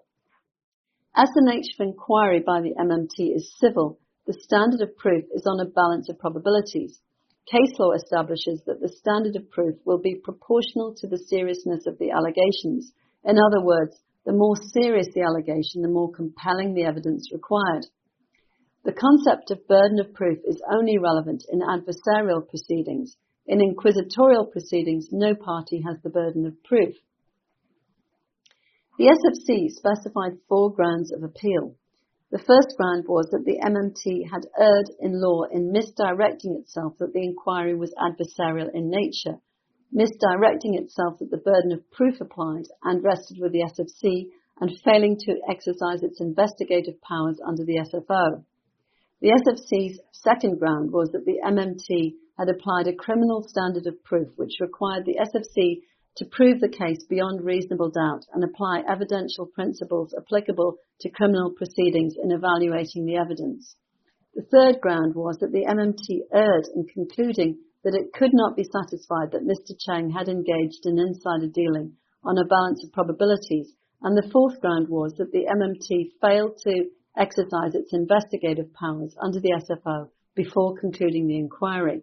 As the nature of inquiry by the MMT is civil, the standard of proof is on a balance of probabilities. Case law establishes that the standard of proof will be proportional to the seriousness of the allegations. In other words, the more serious the allegation, the more compelling the evidence required. The concept of burden of proof is only relevant in adversarial proceedings. In inquisitorial proceedings, no party has the burden of proof. The SFC specified 4 grounds of appeal. The first ground was that the MMT had erred in law in misdirecting itself that the inquiry was adversarial in nature, misdirecting itself that the burden of proof applied and rested with the SFC, and failing to exercise its investigative powers under the SFO. The SFC's second ground was that the MMT had applied a criminal standard of proof which required the SFC to prove the case beyond reasonable doubt and apply evidential principles applicable to criminal proceedings in evaluating the evidence. The third ground was that the MMT erred in concluding that it could not be satisfied that Mr. Cheng had engaged in insider dealing on a balance of probabilities, and the fourth ground was that the MMT failed to exercise its investigative powers under the SFO before concluding the inquiry.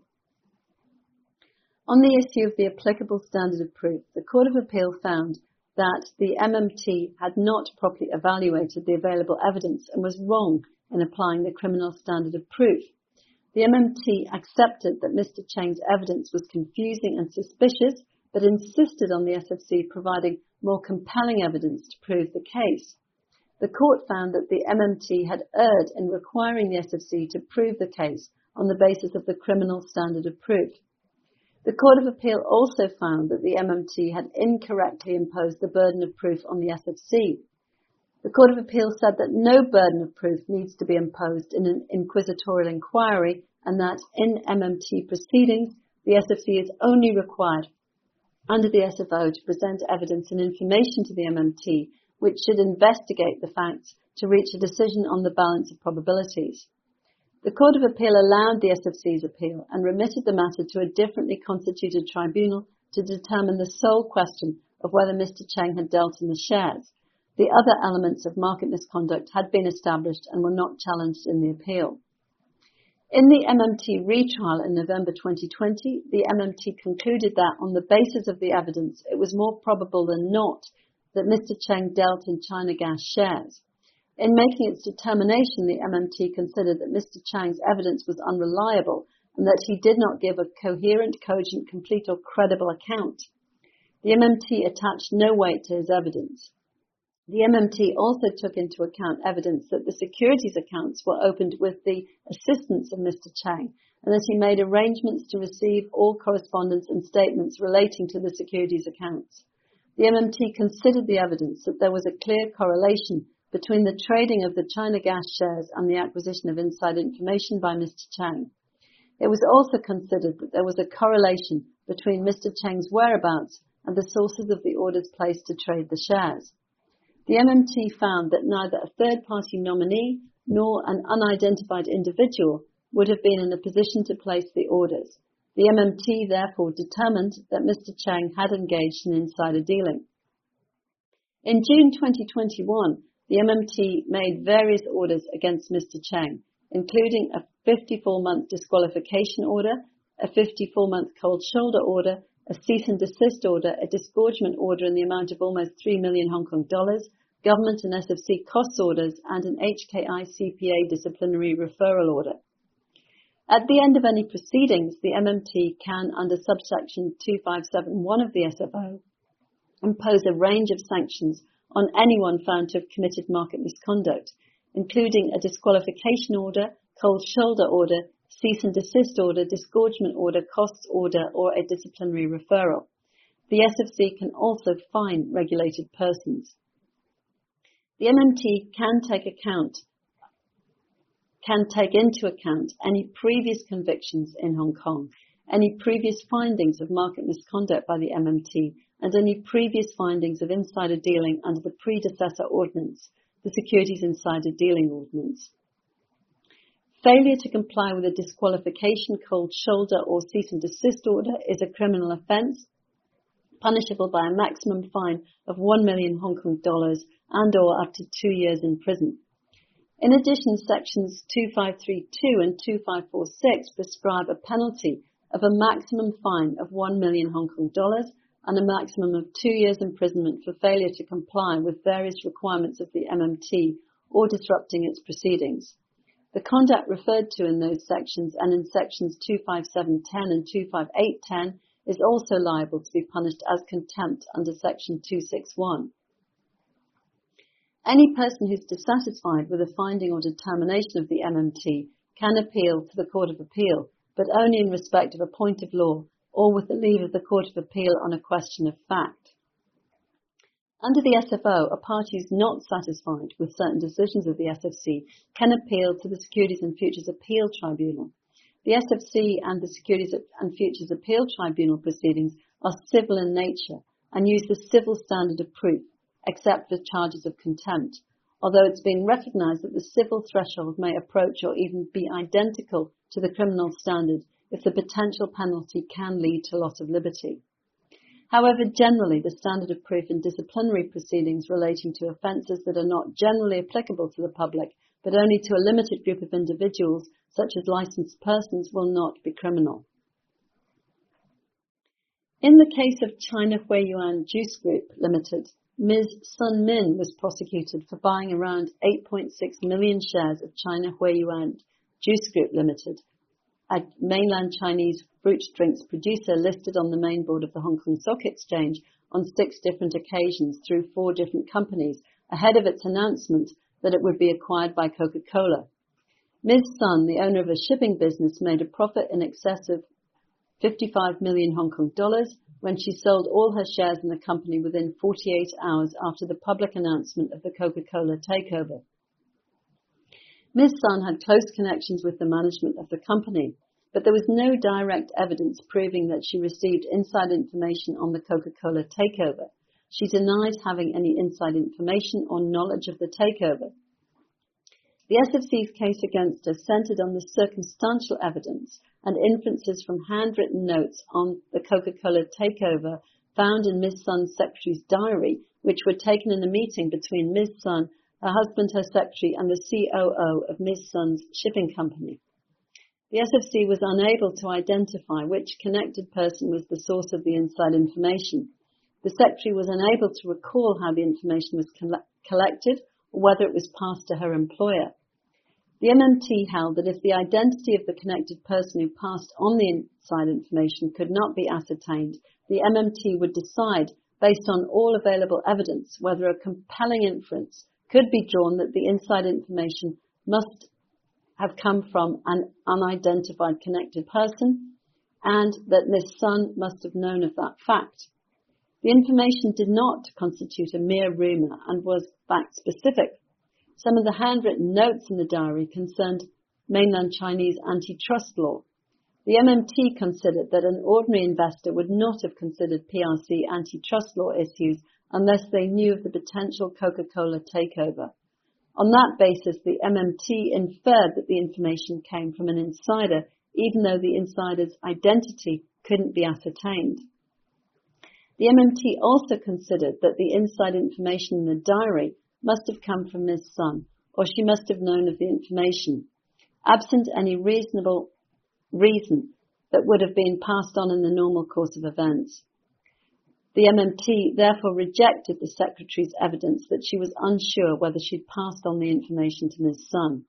On the issue of the applicable standard of proof, the Court of Appeal found that the MMT had not properly evaluated the available evidence and was wrong in applying the criminal standard of proof. The MMT accepted that Mr. Cheng's evidence was confusing and suspicious, but insisted on the SFC providing more compelling evidence to prove the case. The court found that the MMT had erred in requiring the SFC to prove the case on the basis of the criminal standard of proof. The Court of Appeal also found that the MMT had incorrectly imposed the burden of proof on the SFC. The Court of Appeal said that no burden of proof needs to be imposed in an inquisitorial inquiry, and that in MMT proceedings, the SFC is only required under the SFO to present evidence and information to the MMT, which should investigate the facts to reach a decision on the balance of probabilities. The Court of Appeal allowed the SFC's appeal and remitted the matter to a differently constituted tribunal to determine the sole question of whether Mr. Cheng had dealt in the shares. The other elements of market misconduct had been established and were not challenged in the appeal. In the MMT retrial in November 2020, the MMT concluded that on the basis of the evidence, it was more probable than not that Mr. Cheng dealt in China Gas shares. In making its determination, the MMT considered that Mr. Chang's evidence was unreliable and that he did not give a coherent, cogent, complete or credible account. The MMT attached no weight to his evidence. The MMT also took into account evidence that the securities accounts were opened with the assistance of Mr. Cheng and that he made arrangements to receive all correspondence and statements relating to the securities accounts. The MMT considered the evidence that there was a clear correlation between the trading of the China Gas shares and the acquisition of inside information by Mr. Cheng. It was also considered that there was a correlation between Mr. Cheng's whereabouts and the sources of the orders placed to trade the shares. The MMT found that neither a third-party nominee nor an unidentified individual would have been in a position to place the orders. The MMT therefore determined that Mr. Cheng had engaged in insider dealing. In June 2021, the MMT made various orders against Mr. Cheng, including a 54-month disqualification order, a 54-month cold shoulder order, a cease and desist order, a disgorgement order in the amount of almost 3 million Hong Kong dollars, government and SFC costs orders, and an HKI CPA disciplinary referral order. At the end of any proceedings, the MMT can, under subsection 2571 of the SFO, impose a range of sanctions on anyone found to have committed market misconduct, including a disqualification order, cold shoulder order, cease and desist order, disgorgement order, costs order, or a disciplinary referral. The SFC can also fine regulated persons. The MMT can take into account any previous convictions in Hong Kong, any previous findings of market misconduct by the MMT, and any previous findings of insider dealing under the predecessor ordinance, the Securities Insider Dealing Ordinance. Failure to comply with a disqualification, cold shoulder, or cease and desist order is a criminal offence, punishable by a maximum fine of 1 million Hong Kong dollars and or up to 2 years in prison. In addition, sections 2532 and 2546 prescribe a penalty of a maximum fine of 1 million Hong Kong dollars and a maximum of 2 years imprisonment for failure to comply with various requirements of the MMT or disrupting its proceedings. The conduct referred to in those sections and in sections 25710 and 25810 is also liable to be punished as contempt under section 261. Any person who is dissatisfied with a finding or determination of the MMT can appeal to the Court of Appeal, but only in respect of a point of law or with the leave of the Court of Appeal on a question of fact. Under the SFO, a party who is not satisfied with certain decisions of the SFC can appeal to the Securities and Futures Appeal Tribunal. The SFC and the Securities and Futures Appeal Tribunal proceedings are civil in nature and use the civil standard of proof, except for charges of contempt, although it's been recognised that the civil threshold may approach or even be identical to the criminal standard if the potential penalty can lead to loss of liberty. However, generally, the standard of proof in disciplinary proceedings relating to offences that are not generally applicable to the public, but only to a limited group of individuals, such as licensed persons, will not be criminal. In the case of China Huiyuan Juice Group Limited, Ms. Sun Min was prosecuted for buying around 8.6 million shares of China Huiyuan Juice Group Limited, a mainland Chinese fruit drinks producer listed on the main board of the Hong Kong Stock Exchange on 6 different occasions through 4 different companies ahead of its announcement that it would be acquired by Coca-Cola. Ms. Sun, the owner of a shipping business, made a profit in excess of 55 million Hong Kong dollars when she sold all her shares in the company within 48 hours after the public announcement of the Coca-Cola takeover. Ms. Sun had close connections with the management of the company, but there was no direct evidence proving that she received inside information on the Coca-Cola takeover. She denied having any inside information or knowledge of the takeover. The SFC's case against her centred on the circumstantial evidence and inferences from handwritten notes on the Coca-Cola takeover found in Ms. Sun's secretary's diary, which were taken in a meeting between Ms. Sun, her husband, her secretary, and the COO of Ms. Sun's shipping company. The SFC was unable to identify which connected person was the source of the inside information. The secretary was unable to recall how the information was collected or whether it was passed to her employer. The MMT held that if the identity of the connected person who passed on the inside information could not be ascertained, the MMT would decide, based on all available evidence, whether a compelling inference could be drawn that the inside information must have come from an unidentified connected person and that Ms. Sun must have known of that fact. The information did not constitute a mere rumour and was fact-specific. Some of the handwritten notes in the diary concerned mainland Chinese antitrust law. The MMT considered that an ordinary investor would not have considered PRC antitrust law issues unless they knew of the potential Coca-Cola takeover. On that basis, the MMT inferred that the information came from an insider, even though the insider's identity couldn't be ascertained. The MMT also considered that the inside information in the diary must have come from Ms. Sun, or she must have known of the information, absent any reasonable reason that would have been passed on in the normal course of events. The MMT therefore rejected the secretary's evidence that she was unsure whether she'd passed on the information to Ms. Sun.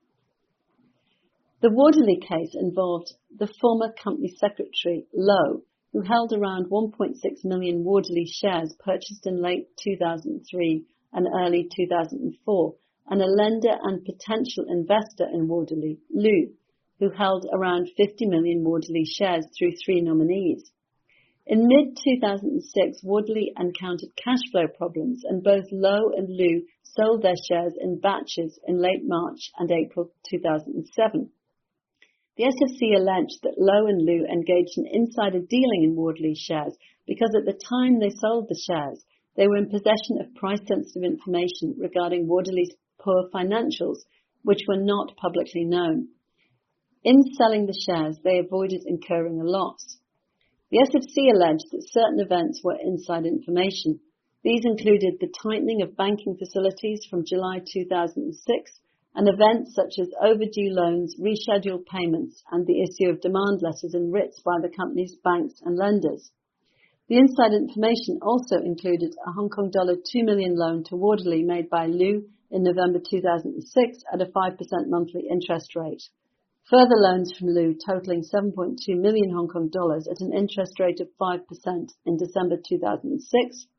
The Waterley case involved the former company secretary, Lowe, who held around 1.6 million Waterley shares purchased in late 2003 and early 2004, and a lender and potential investor in Waterley, Lu, who held around 50 million Waterley shares through 3 nominees. In mid-2006, Waterley encountered cash flow problems, and both Lowe and Lu sold their shares in batches in late March and April 2007. The SFC alleged that Lowe and Lu engaged in insider dealing in Waterley shares because at the time they sold the shares, they were in possession of price-sensitive information regarding Waterley's poor financials, which were not publicly known. In selling the shares, they avoided incurring a loss. The SFC alleged that certain events were inside information. These included the tightening of banking facilities from July 2006 and events such as overdue loans, rescheduled payments, and the issue of demand letters and writs by the company's banks and lenders. The inside information also included a Hong Kong dollar 2 million loan to Waterley made by Lu in November 2006 at a 5% monthly interest rate. Further loans from Lu totaling 7.2 million Hong Kong dollars at an interest rate of 5% in December 2006.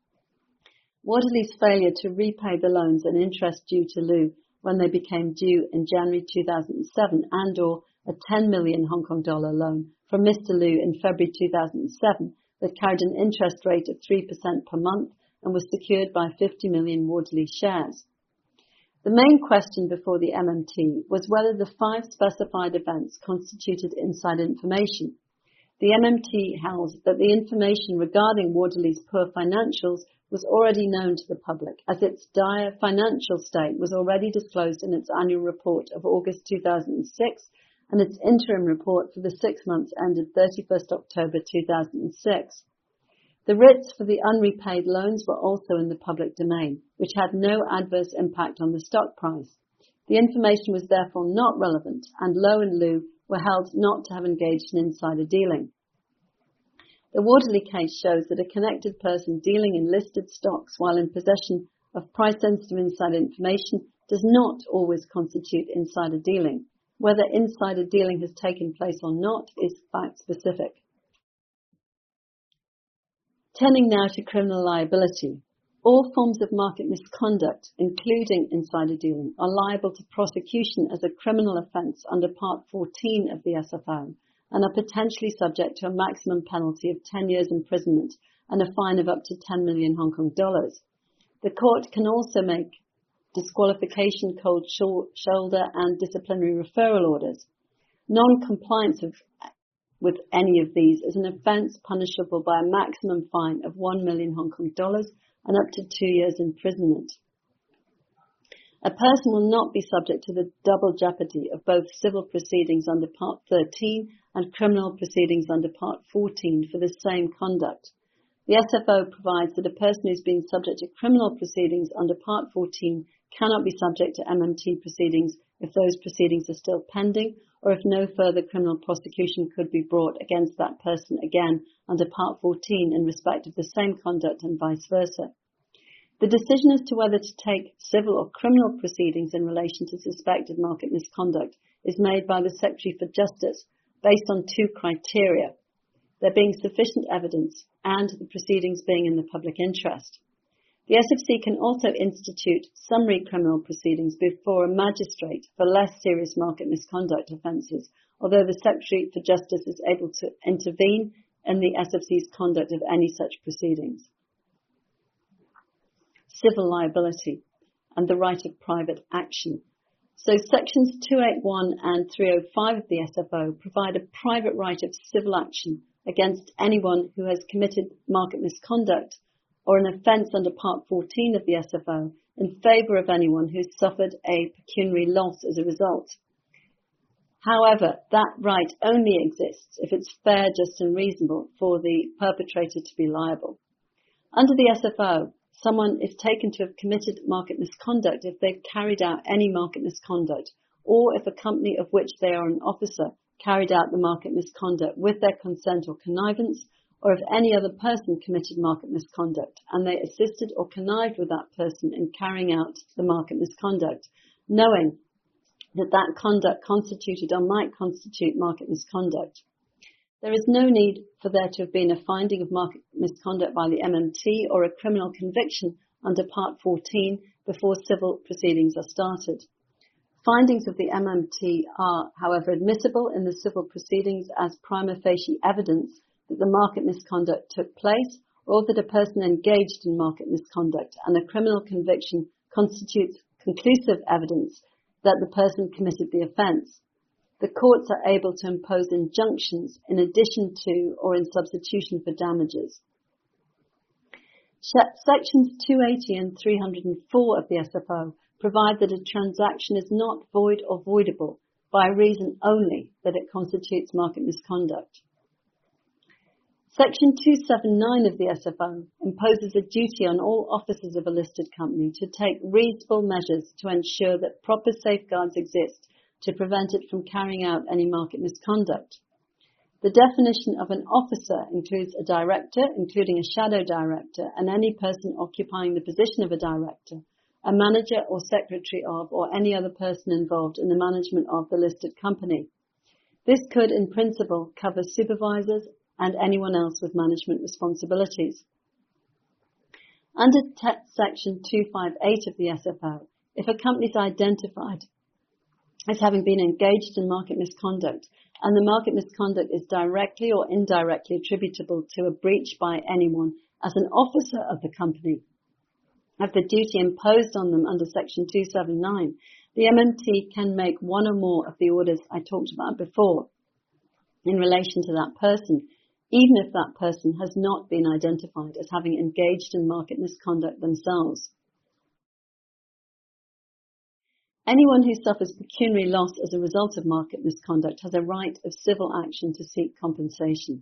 Waterley's failure to repay the loans and interest due to Lu when they became due in January 2007 and/or a 10 million Hong Kong dollar loan from Mr. Lu in February 2007 that carried an interest rate of 3% per month and was secured by 50 million Waterley shares. The main question before the MMT was whether the 5 specified events constituted inside information. The MMT held that the information regarding Waterley's poor financials was already known to the public, as its dire financial state was already disclosed in its annual report of August 2006 and its interim report for the 6 months ended 31st October 2006. The writs for the unrepaid loans were also in the public domain, which had no adverse impact on the stock price. The information was therefore not relevant, and Lowe and Lu were held not to have engaged in insider dealing. The Waterley case shows that a connected person dealing in listed stocks while in possession of price-sensitive insider information does not always constitute insider dealing. Whether insider dealing has taken place or not is fact-specific. Turning now to criminal liability. All forms of market misconduct, including insider dealing, are liable to prosecution as a criminal offence under Part 14 of the SFO and are potentially subject to a maximum penalty of 10 years imprisonment and a fine of up to 10 million Hong Kong dollars. The court can also make disqualification, cold shoulder and disciplinary referral orders. Non-compliance with any of these is an offence punishable by a maximum fine of 1 million Hong Kong dollars and up to 2 years imprisonment. A person will not be subject to the double jeopardy of both civil proceedings under Part 13 and criminal proceedings under Part 14 for the same conduct. The SFO provides that a person who's been subject to criminal proceedings under Part 14 cannot be subject to MMT proceedings if those proceedings are still pending or if no further criminal prosecution could be brought against that person again under Part 14 in respect of the same conduct and vice versa. The decision as to whether to take civil or criminal proceedings in relation to suspected market misconduct is made by the Secretary for Justice based on two criteria: there being sufficient evidence and the proceedings being in the public interest. The SFC can also institute summary criminal proceedings before a magistrate for less serious market misconduct offences, although the Secretary for Justice is able to intervene in the SFC's conduct of any such proceedings. Civil liability and the right of private action. So sections 281 and 305 of the SFO provide a private right of civil action against anyone who has committed market misconduct or an offence under Part 14 of the SFO in favour of anyone who suffered a pecuniary loss as a result. However, that right only exists if it's fair, just and reasonable for the perpetrator to be liable. Under the SFO, someone is taken to have committed market misconduct if they've carried out any market misconduct, or if a company of which they are an officer carried out the market misconduct with their consent or connivance, or if any other person committed market misconduct and they assisted or connived with that person in carrying out the market misconduct, knowing that that conduct constituted or might constitute market misconduct. There is no need for there to have been a finding of market misconduct by the MMT or a criminal conviction under Part 14 before civil proceedings are started. Findings of the MMT are, however, admissible in the civil proceedings as prima facie evidence that the market misconduct took place or that a person engaged in market misconduct, and a criminal conviction constitutes conclusive evidence that the person committed the offence. The courts are able to impose injunctions in addition to or in substitution for damages. Sections 280 and 304 of the SFO provide that a transaction is not void or voidable by reason only that it constitutes market misconduct. Section 279 of the SFO imposes a duty on all officers of a listed company to take reasonable measures to ensure that proper safeguards exist to prevent it from carrying out any market misconduct. The definition of an officer includes a director, including a shadow director, and any person occupying the position of a director, a manager or secretary of, or any other person involved in the management of the listed company. This could, in principle, cover supervisors and anyone else with management responsibilities. Under Section 258 of the SFO, if a company is identified as having been engaged in market misconduct, and the market misconduct is directly or indirectly attributable to a breach by anyone as an officer of the company of the duty imposed on them under Section 279, the MMT can make one or more of the orders I talked about before in relation to that person, even if that person has not been identified as having engaged in market misconduct themselves. Anyone who suffers pecuniary loss as a result of market misconduct has a right of civil action to seek compensation.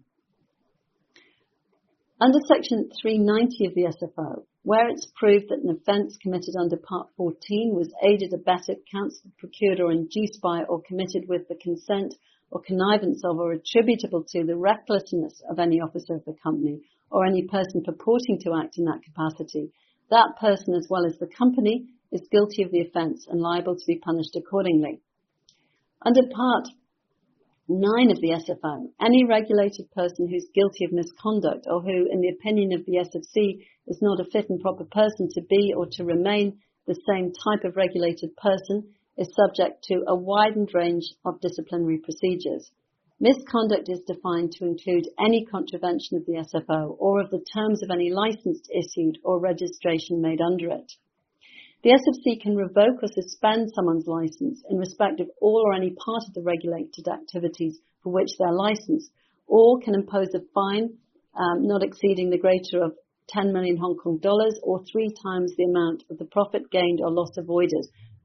Under Section 390 of the SFO, where it's proved that an offence committed under Part 14 was aided, abetted, counselled, procured or induced by or committed with the consent or connivance of or attributable to the recklessness of any officer of the company or any person purporting to act in that capacity, that person as well as the company is guilty of the offence and liable to be punished accordingly. Under Part 9 of the SFO, any regulated person who's guilty of misconduct or who, in the opinion of the SFC, is not a fit and proper person to be or to remain the same type of regulated person is subject to a widened range of disciplinary procedures. Misconduct is defined to include any contravention of the SFO or of the terms of any licence issued or registration made under it. The SFC can revoke or suspend someone's licence in respect of all or any part of the regulated activities for which they're licensed, or can impose a fine not exceeding the greater of 10 million Hong Kong dollars or 3 times the amount of the profit gained or loss avoided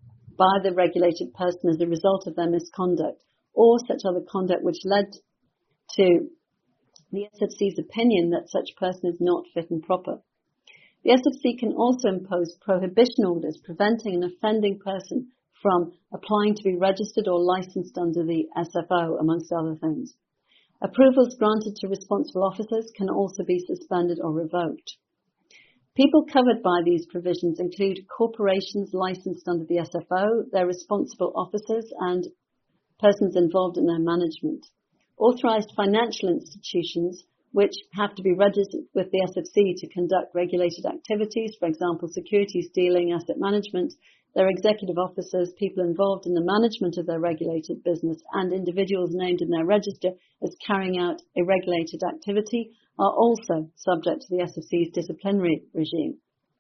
by the regulated person as a result of their misconduct, or such other conduct which led to the SFC's opinion that such person is not fit and proper. The SFC can also impose prohibition orders preventing an offending person from applying to be registered or licensed under the SFO, amongst other things. Approvals granted to responsible officers can also be suspended or revoked. People covered by these provisions include corporations licensed under the SFO, their responsible officers, and persons involved in their management. Authorised financial institutions, which have to be registered with the SFC to conduct regulated activities, for example, securities dealing, asset management, their executive officers, people involved in the management of their regulated business, and individuals named in their register as carrying out a regulated activity are also subject to the SFC's disciplinary regime.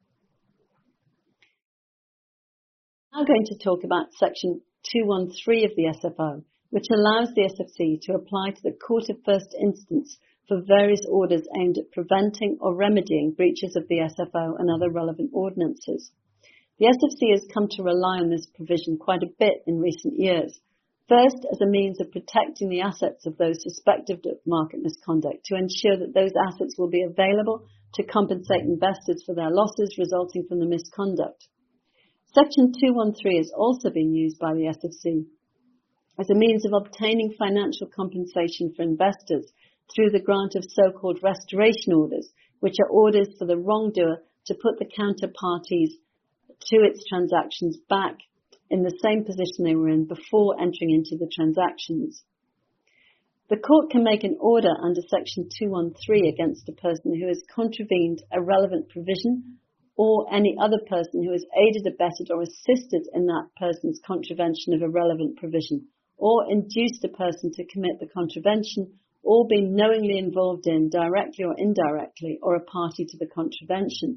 I'm now going to talk about Section 213 of the SFO, which allows the SFC to apply to the Court of First Instance for various orders aimed at preventing or remedying breaches of the SFO and other relevant ordinances. The SFC has come to rely on this provision quite a bit in recent years. First, as a means of protecting the assets of those suspected of market misconduct to ensure that those assets will be available to compensate investors for their losses resulting from the misconduct. Section 213 has also been used by the SFC as a means of obtaining financial compensation for investors through the grant of so-called restoration orders, which are orders for the wrongdoer to put the counterparties to its transactions back in the same position they were in before entering into the transactions. The court can make an order under Section 213 against a person who has contravened a relevant provision or any other person who has aided, abetted or assisted in that person's contravention of a relevant provision, or induced a person to commit the contravention, or been knowingly involved in, directly or indirectly, or a party to the contravention.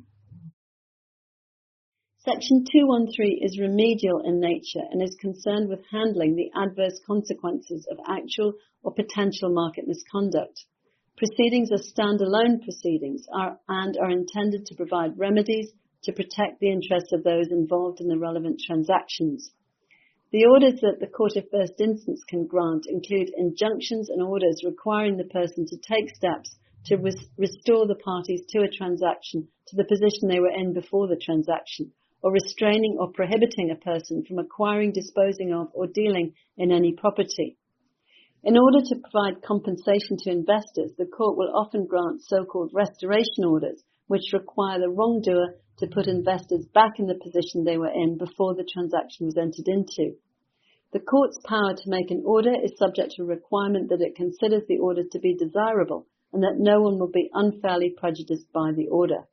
Section 213 is remedial in nature and is concerned with handling the adverse consequences of actual or potential market misconduct. Proceedings are standalone proceedings and are intended to provide remedies to protect the interests of those involved in the relevant transactions. The orders that the Court of First Instance can grant include injunctions and orders requiring the person to take steps to restore the parties to a transaction to the position they were in before the transaction, or restraining or prohibiting a person from acquiring, disposing of, or dealing in any property. In order to provide compensation to investors, the court will often grant so-called restoration orders, which require the wrongdoer to put investors back in the position they were in before the transaction was entered into. The court's power to make an order is subject to a requirement that it considers the order to be desirable and that no one will be unfairly prejudiced by the order.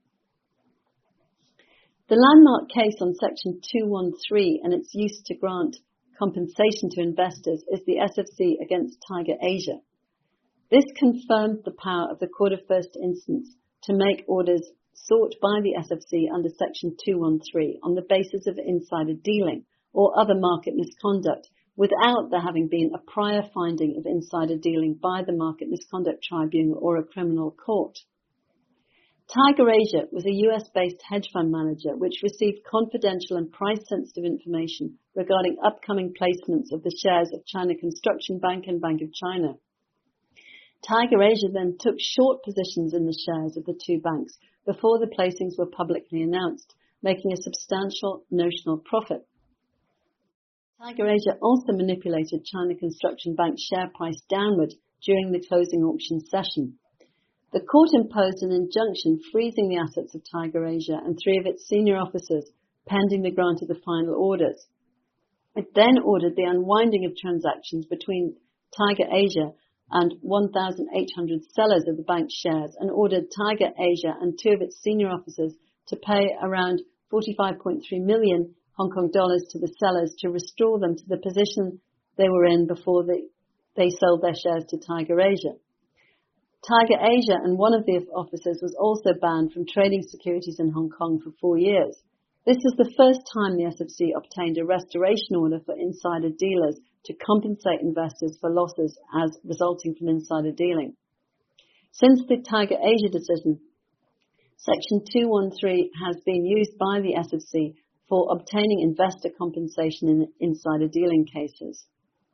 The landmark case on Section 213 and its use to grant compensation to investors is the SFC against Tiger Asia. This confirmed the power of the Court of First Instance to make orders sought by the SFC under Section 213 on the basis of insider dealing or other market misconduct without there having been a prior finding of insider dealing by the Market Misconduct Tribunal or a criminal court. Tiger Asia was a US-based hedge fund manager which received confidential and price-sensitive information regarding upcoming placements of the shares of China Construction Bank and Bank of China. Tiger Asia then took short positions in the shares of the two banks before the placings were publicly announced, making a substantial notional profit. Tiger Asia also manipulated China Construction Bank's share price downward during the closing auction session. The court imposed an injunction freezing the assets of Tiger Asia and three of its senior officers pending the grant of the final orders. It then ordered the unwinding of transactions between Tiger Asia and 1,800 sellers of the bank's shares and ordered Tiger Asia and two of its senior officers to pay around 45.3 million Hong Kong dollars to the sellers to restore them to the position they were in before they sold their shares to Tiger Asia. Tiger Asia and one of the officers was also banned from trading securities in Hong Kong for 4 years. This was the first time the SFC obtained a restoration order for insider dealers to compensate investors for losses as resulting from insider dealing. Since the Tiger Asia decision, Section 213 has been used by the SFC for obtaining investor compensation in insider dealing cases.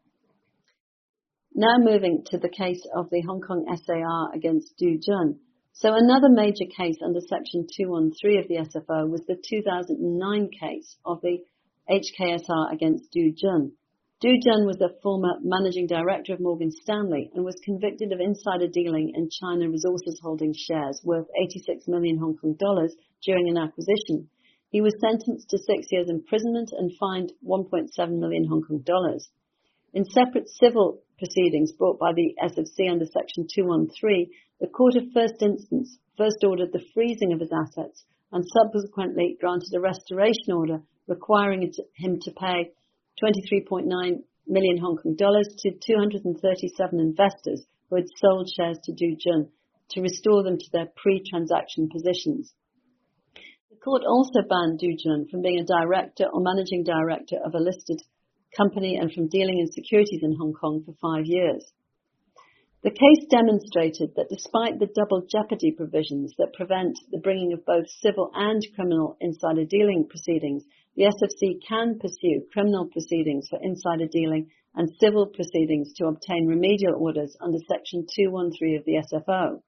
Now moving to the case of the Hong Kong SAR against Du Jun. So another major case under Section 213 of the SFO was the 2009 case of the HKSR against Du Jun. Du Jun was a former managing director of Morgan Stanley and was convicted of insider dealing in China Resources Holdings shares worth 86 million Hong Kong dollars during an acquisition. He was sentenced to 6 years imprisonment and fined 1.7 million Hong Kong dollars. In separate civil proceedings brought by the SFC under Section 213, the Court of First Instance first ordered the freezing of his assets and subsequently granted a restoration order requiring him to pay 23.9 million Hong Kong dollars to 237 investors who had sold shares to Du Jun to restore them to their pre-transaction positions. The court also banned Du Jun from being a director or managing director of a listed company and from dealing in securities in Hong Kong for 5 years. The case demonstrated that despite the double jeopardy provisions that prevent the bringing of both civil and criminal insider dealing proceedings, the SFC can pursue criminal proceedings for insider dealing and civil proceedings to obtain remedial orders under Section 213 of the SFO.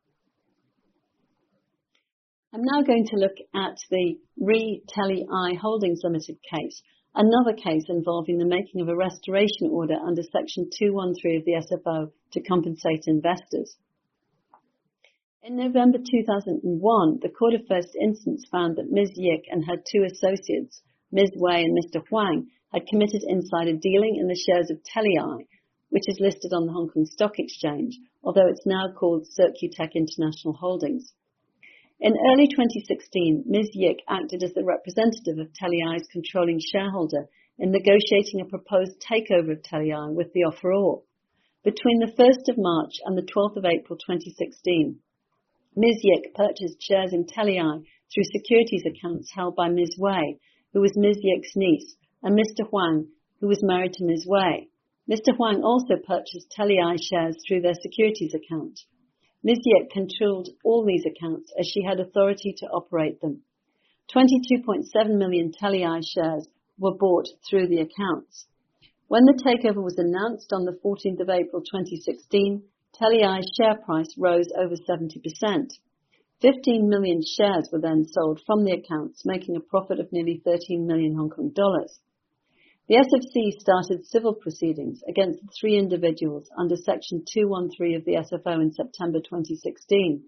I'm now going to look at the Re-Tele-I Holdings Limited case, another case involving the making of a restoration order under Section 213 of the SFO to compensate investors. In November 2001, the Court of First Instance found that Ms. Yik and her 2 associates, Ms. Wei and Mr. Huang, had committed insider dealing in the shares of Tele-I, which is listed on the Hong Kong Stock Exchange, although it's now called Circutech International Holdings. In early 2016, Ms. Yik acted as the representative of Tele-I's controlling shareholder in negotiating a proposed takeover of Tele-I with the offeror. Between the 1st of March and the 12th of April 2016, Ms. Yik purchased shares in Tele-I through securities accounts held by Ms. Wei, who was Ms. Yik's niece, and Mr. Huang, who was married to Ms. Wei. Mr. Huang also purchased Tele-I shares through their securities account. Ms. Yik controlled all these accounts as she had authority to operate them. 22.7 million Tele-I shares were bought through the accounts. When the takeover was announced on the 14th of April 2016, Tele-I's share price rose over 70%. 15 million shares were then sold from the accounts, making a profit of nearly 13 million Hong Kong dollars. The SFC started civil proceedings against the 3 individuals under Section 213 of the SFO in September 2016.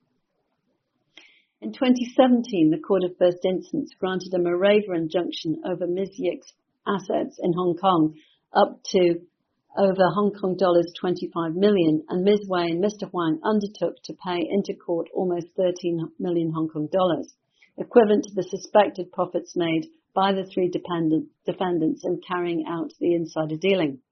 In 2017, the Court of First Instance granted a Morava injunction over Ms. Yik's assets in Hong Kong up to over Hong Kong dollars 25 million, and Ms. Wei and Mr. Huang undertook to pay into court almost 13 million Hong Kong dollars, equivalent to the suspected profits made by the 3 defendants in carrying out the insider dealing.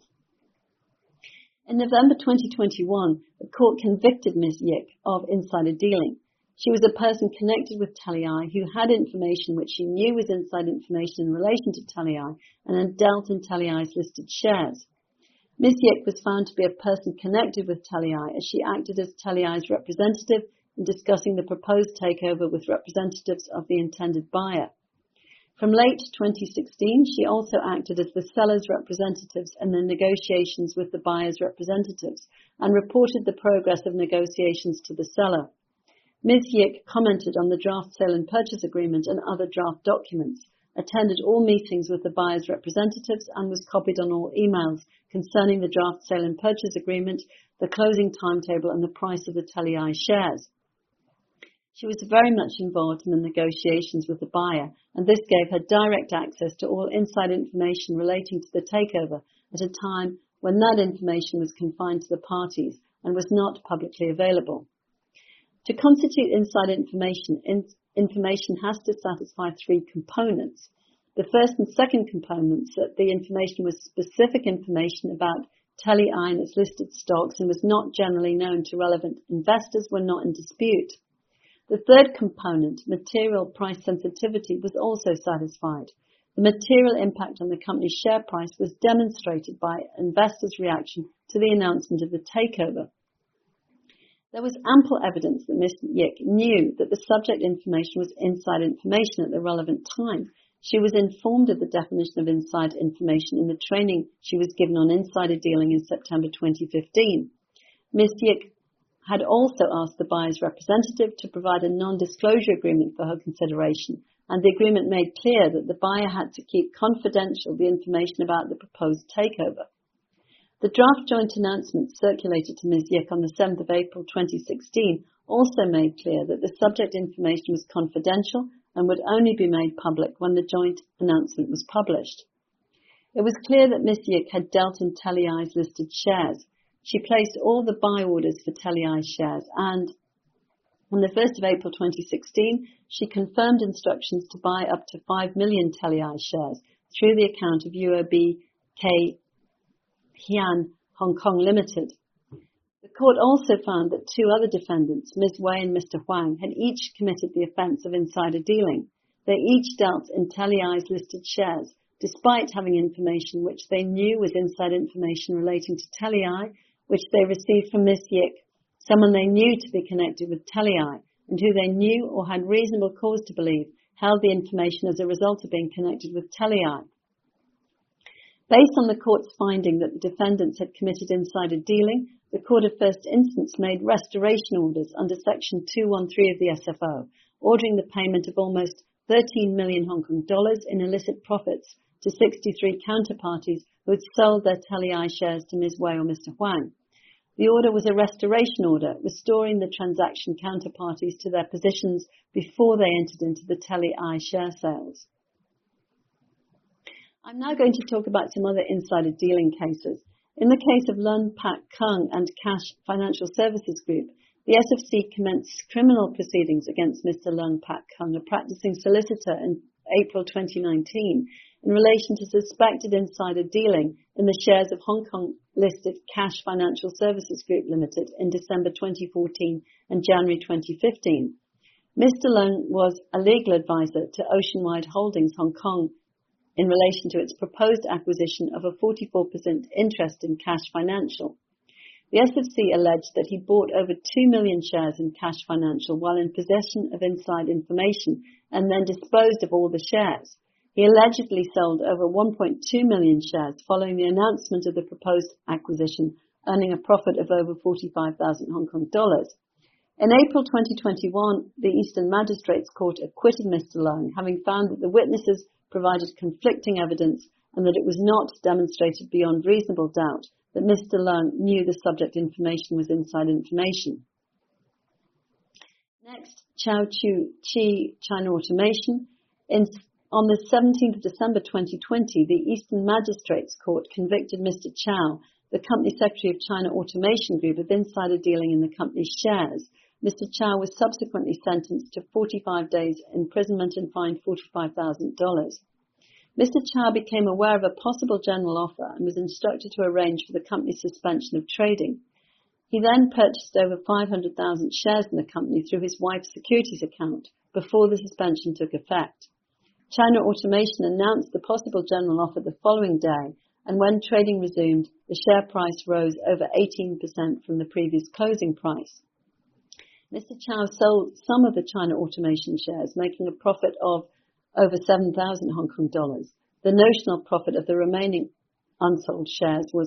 In November 2021, the court convicted Ms. Yik of insider dealing. She was a person connected with Tele-I who had information which she knew was inside information in relation to Tele-I and had dealt in Tele-I's listed shares. Ms. Yik was found to be a person connected with Tele-I as she acted as Tele-I's representative in discussing the proposed takeover with representatives of the intended buyer. From late 2016, she also acted as the seller's representatives in the negotiations with the buyer's representatives and reported the progress of negotiations to the seller. Ms. Yik commented on the draft sale and purchase agreement and other draft documents, attended all meetings with the buyer's representatives and was copied on all emails concerning the draft sale and purchase agreement, the closing timetable and the price of the Tele-I shares. She was very much involved in the negotiations with the buyer, and this gave her direct access to all inside information relating to the takeover at a time when that information was confined to the parties and was not publicly available. To constitute inside information, information has to satisfy 3 components. The first and second components, that the information was specific information about Tele-I and its listed stocks and was not generally known to relevant investors, were not in dispute. The third component, material price sensitivity, was also satisfied. The material impact on the company's share price was demonstrated by investors' reaction to the announcement of the takeover. There was ample evidence that Ms. Yik knew that the subject information was inside information at the relevant time, She was informed of the definition of inside information in the training she was given on insider dealing in September 2015. Ms. Yik had also asked the buyer's representative to provide a non-disclosure agreement for her consideration, and the agreement made clear that the buyer had to keep confidential the information about the proposed takeover. The draft joint announcement circulated to Ms. Yik on the 7th of April 2016 also made clear that the subject information was confidential and would only be made public when the joint announcement was published. It was clear that Ms. Yik had dealt in TeleEye's listed shares. She placed all the buy orders for TeleEye shares and on the 1st of April 2016, she confirmed instructions to buy up to 5 million TeleEye shares through the account of UOB Kay Hian Hong Kong Limited. The court also found that two other defendants, Ms. Wei and Mr. Huang, had each committed the offence of insider dealing. They each dealt in TeleEye's listed shares, despite having information which they knew was inside information relating to TeleEye, which they received from Ms. Yik, someone they knew to be connected with TeleEye, and who they knew or had reasonable cause to believe held the information as a result of being connected with TeleEye. Based on the court's finding that the defendants had committed insider dealing, the Court of First Instance made restoration orders under Section 213 of the SFO, ordering the payment of almost 13 million Hong Kong dollars in illicit profits to 63 counterparties who had sold their TeleEye shares to Ms. Wei or Mr. Huang. The order was a restoration order, restoring the transaction counterparties to their positions before they entered into the TeleEye share sales. I'm now going to talk about some other insider dealing cases. In the case of Lun Pak Kung and Cash Financial Services Group, the SFC commenced criminal proceedings against Mr. Lun Pak Kung, a practicing solicitor, in April 2019 in relation to suspected insider dealing in the shares of Hong Kong-listed Cash Financial Services Group Limited in December 2014 and January 2015. Mr. Lun was a legal advisor to Oceanwide Holdings Hong Kong in relation to its proposed acquisition of a 44% interest in Cash Financial. The SFC alleged that he bought over 2 million shares in Cash Financial while in possession of inside information and then disposed of all the shares. He allegedly sold over 1.2 million shares following the announcement of the proposed acquisition, earning a profit of over 45,000 Hong Kong dollars. In April 2021, the Eastern Magistrates Court acquitted Mr. Lung, having found that the witnesses provided conflicting evidence and that it was not demonstrated beyond reasonable doubt that Mr. Lung knew the subject information was inside information. Next, Chao Chu Chi China Automation. On the 17th of December 2020, the Eastern Magistrates Court convicted Mr. Chao, the Company Secretary of China Automation Group, of insider dealing in the company's shares. Mr. Chao was subsequently sentenced to 45 days imprisonment and fined $45,000. Mr. Chao became aware of a possible general offer and was instructed to arrange for the company's suspension of trading. He then purchased over 500,000 shares in the company through his wife's securities account before the suspension took effect. China Automation announced the possible general offer the following day, and when trading resumed, the share price rose over 18% from the previous closing price. Mr. Chao sold some of the China Automation shares, making a profit of over 7,000 Hong Kong dollars. The notional profit of the remaining unsold shares was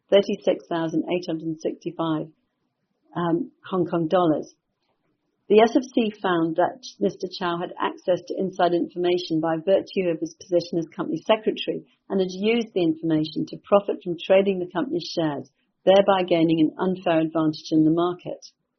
36,865 Hong Kong dollars. The SFC found that Mr. Chao had access to inside information by virtue of his position as company secretary and had used the information to profit from trading the company's shares, thereby gaining an unfair advantage in the market.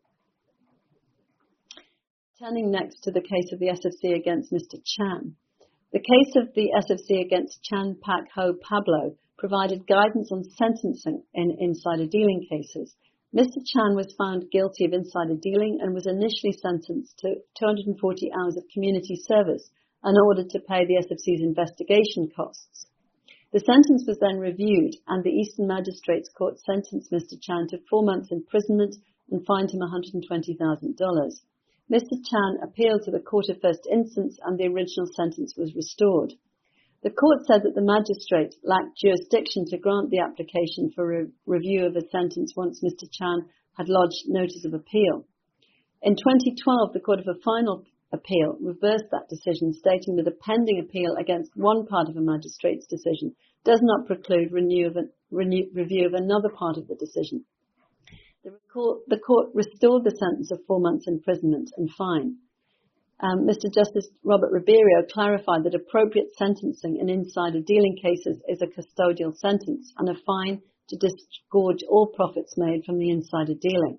Turning next to the case of the SFC against Mr. Chan. The case of the SFC against Chan Pak Ho Pablo provided guidance on sentencing in insider dealing cases. Mr. Chan was found guilty of insider dealing and was initially sentenced to 240 hours of community service in order to pay the SFC's investigation costs. The sentence was then reviewed and the Eastern Magistrates Court sentenced Mr. Chan to 4 months imprisonment and fined him $120,000. Mr. Chan appealed to the Court of First Instance and the original sentence was restored. The court said that the magistrate lacked jurisdiction to grant the application for review of a sentence once Mr. Chan had lodged notice of appeal. In 2012, the Court of Appeal reversed that decision, stating that a pending appeal against one part of a magistrate's decision does not preclude review of another part of the decision. The court restored the sentence of 4 months imprisonment and fine. Mr. Justice Robert Ribeiro clarified that appropriate sentencing in insider dealing cases is a custodial sentence and a fine to disgorge all profits made from the insider dealing.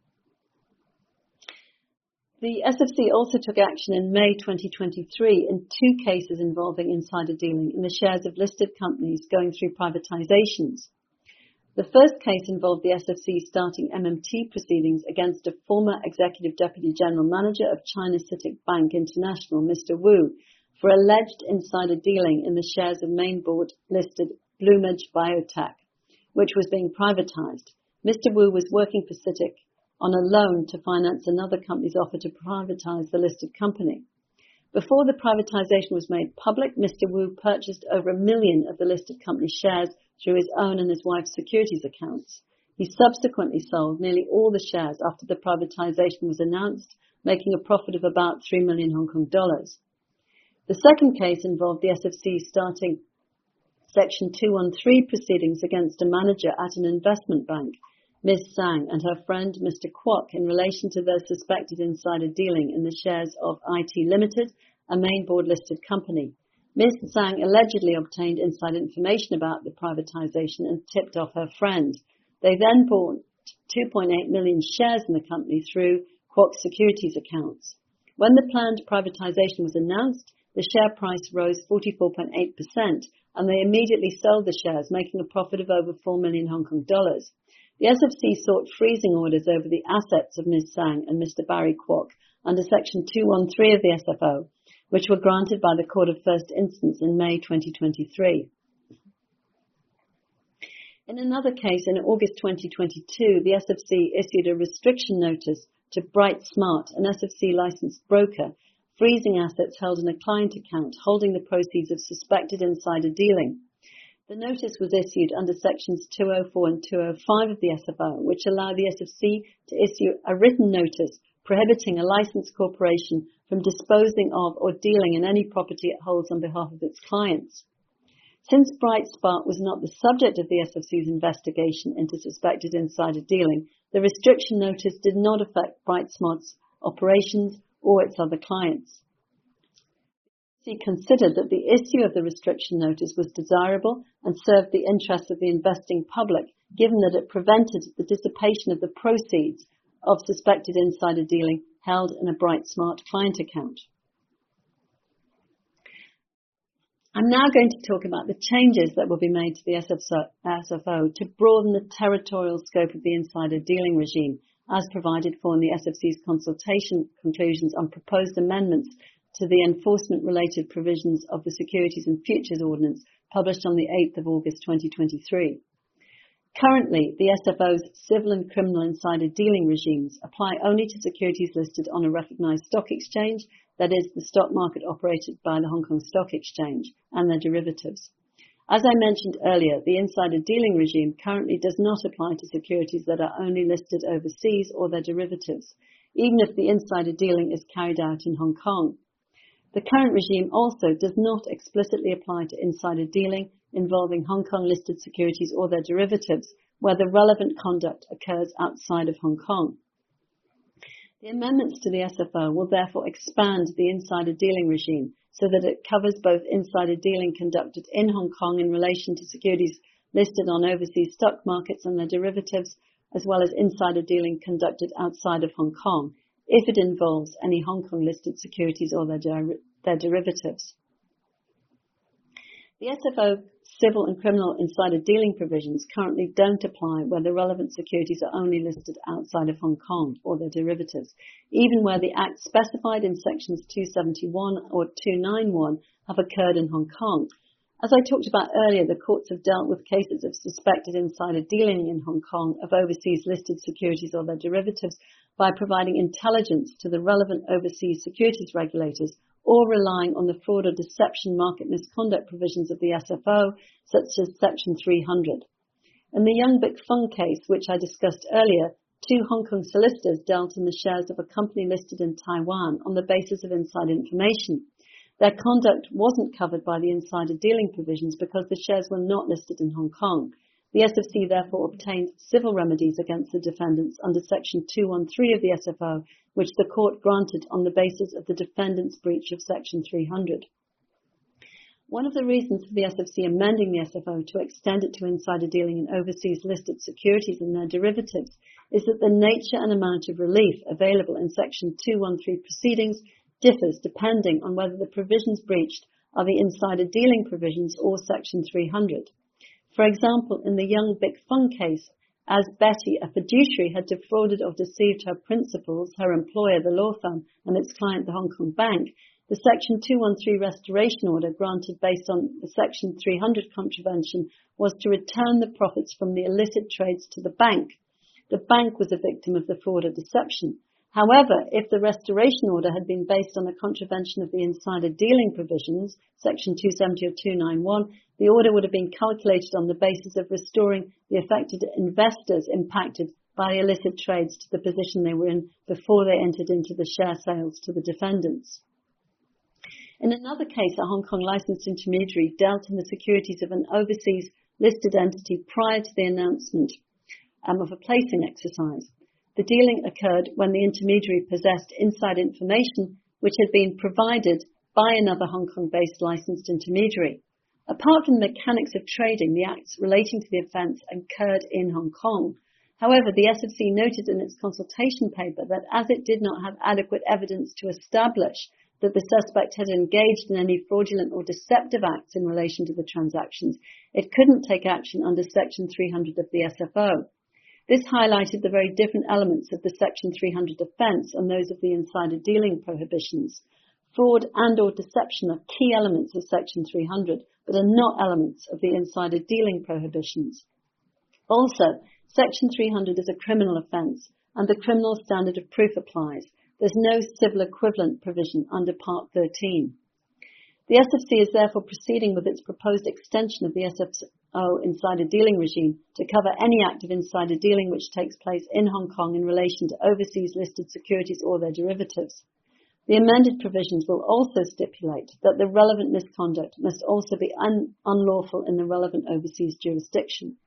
The SFC also took action in May 2023 in 2 cases involving insider dealing in the shares of listed companies going through privatizations. The first case involved the SFC starting MMT proceedings against a former Executive Deputy General Manager of China CITIC Bank International, Mr. Wu, for alleged insider dealing in the shares of main board listed Bloomage Biotech, which was being privatized. Mr. Wu was working for CITIC on a loan to finance another company's offer to privatize the listed company. Before the privatization was made public, Mr. Wu purchased over 1 million of the listed company's shares through his own and his wife's securities accounts. He subsequently sold nearly all the shares after the privatization was announced, making a profit of about 3 million Hong Kong dollars. The second case involved the SFC starting Section 213 proceedings against a manager at an investment bank, Ms. Zhang, and her friend Mr. Kwok in relation to their suspected insider dealing in the shares of IT Limited, a main board listed company. Ms. Zhang allegedly obtained inside information about the privatization and tipped off her friend. They then bought 2.8 million shares in the company through Kwok's securities accounts. When the planned privatization was announced, the share price rose 44.8%, and they immediately sold the shares, making a profit of over 4 million Hong Kong dollars. The SFC sought freezing orders over the assets of Ms. Zhang and Mr. Barry Kwok under Section 213 of the SFO, which were granted by the Court of First Instance in May 2023. In another case, in August 2022, the SFC issued a restriction notice to Bright Smart, an SFC licensed broker, freezing assets held in a client account holding the proceeds of suspected insider dealing. The notice was issued under Sections 204 and 205 of the SFO, which allow the SFC to issue a written notice prohibiting a licensed corporation from disposing of or dealing in any property it holds on behalf of its clients. Since Bright Smart was not the subject of the SFC's investigation into suspected insider dealing, the restriction notice did not affect Bright Smart's operations or its other clients. He considered that the issue of the restriction notice was desirable and served the interests of the investing public, given that it prevented the dissipation of the proceeds of suspected insider dealing held in a Bright Smart client account. I'm now going to talk about the changes that will be made to the SFO to broaden the territorial scope of the insider dealing regime, as provided for in the SFC's consultation conclusions on proposed amendments to the enforcement-related provisions of the Securities and Futures Ordinance published on the 8th of August 2023. Currently, the SFO's civil and criminal insider dealing regimes apply only to securities listed on a recognised stock exchange, that is, the stock market operated by the Hong Kong Stock Exchange, and their derivatives. As I mentioned earlier, the insider dealing regime currently does not apply to securities that are only listed overseas or their derivatives, even if the insider dealing is carried out in Hong Kong. The current regime also does not explicitly apply to insider dealing involving Hong Kong listed securities or their derivatives, where the relevant conduct occurs outside of Hong Kong. The amendments to the SFO will therefore expand the insider dealing regime so that it covers both insider dealing conducted in Hong Kong in relation to securities listed on overseas stock markets and their derivatives, as well as insider dealing conducted outside of Hong Kong, if it involves any Hong Kong listed securities or their derivatives. The SFO civil and criminal insider dealing provisions currently don't apply where the relevant securities are only listed outside of Hong Kong or their derivatives, even where the acts specified in sections 271 or 291 have occurred in Hong Kong. As I talked about earlier, the courts have dealt with cases of suspected insider dealing in Hong Kong of overseas listed securities or their derivatives by providing intelligence to the relevant overseas securities regulators or relying on the fraud or deception market misconduct provisions of the SFO, such as Section 300. In the Young Bik Fung case, which I discussed earlier, 2 Hong Kong solicitors dealt in the shares of a company listed in Taiwan on the basis of inside information. Their conduct wasn't covered by the insider dealing provisions because the shares were not listed in Hong Kong. The SFC therefore obtained civil remedies against the defendants under Section 213 of the SFO, which the court granted on the basis of the defendants' breach of Section 300. One of the reasons for the SFC amending the SFO to extend it to insider dealing in overseas listed securities and their derivatives is that the nature and amount of relief available in Section 213 proceedings differs depending on whether the provisions breached are the insider dealing provisions or Section 300. For example, in the Young Bik Fung case, as Betty, a fiduciary, had defrauded or deceived her principals, her employer, the law firm, and its client, the Hong Kong Bank, the Section 213 restoration order granted based on the Section 300 contravention was to return the profits from the illicit trades to the bank. The bank was a victim of the fraud or deception. However, if the restoration order had been based on a contravention of the insider dealing provisions, Section 270 or 291, the order would have been calculated on the basis of restoring the affected investors impacted by illicit trades to the position they were in before they entered into the share sales to the defendants. In another case, a Hong Kong licensed intermediary dealt in the securities of an overseas listed entity prior to the announcement of a placing exercise. The dealing occurred when the intermediary possessed inside information which had been provided by another Hong Kong-based licensed intermediary. Apart from the mechanics of trading, the acts relating to the offence occurred in Hong Kong. However, the SFC noted in its consultation paper that as it did not have adequate evidence to establish that the suspect had engaged in any fraudulent or deceptive acts in relation to the transactions, it couldn't take action under Section 300 of the SFO. This highlighted the very different elements of the Section 300 offence and those of the insider dealing prohibitions. Fraud and or deception are key elements of Section 300, but are not elements of the insider dealing prohibitions. Also, Section 300 is a criminal offence, and the criminal standard of proof applies. There's no civil equivalent provision under Part 13. The SFC is therefore proceeding with its proposed extension of the SFO insider dealing regime to cover any act of insider dealing which takes place in Hong Kong in relation to overseas listed securities or their derivatives. The amended provisions will also stipulate that the relevant misconduct must also be unlawful in the relevant overseas jurisdiction.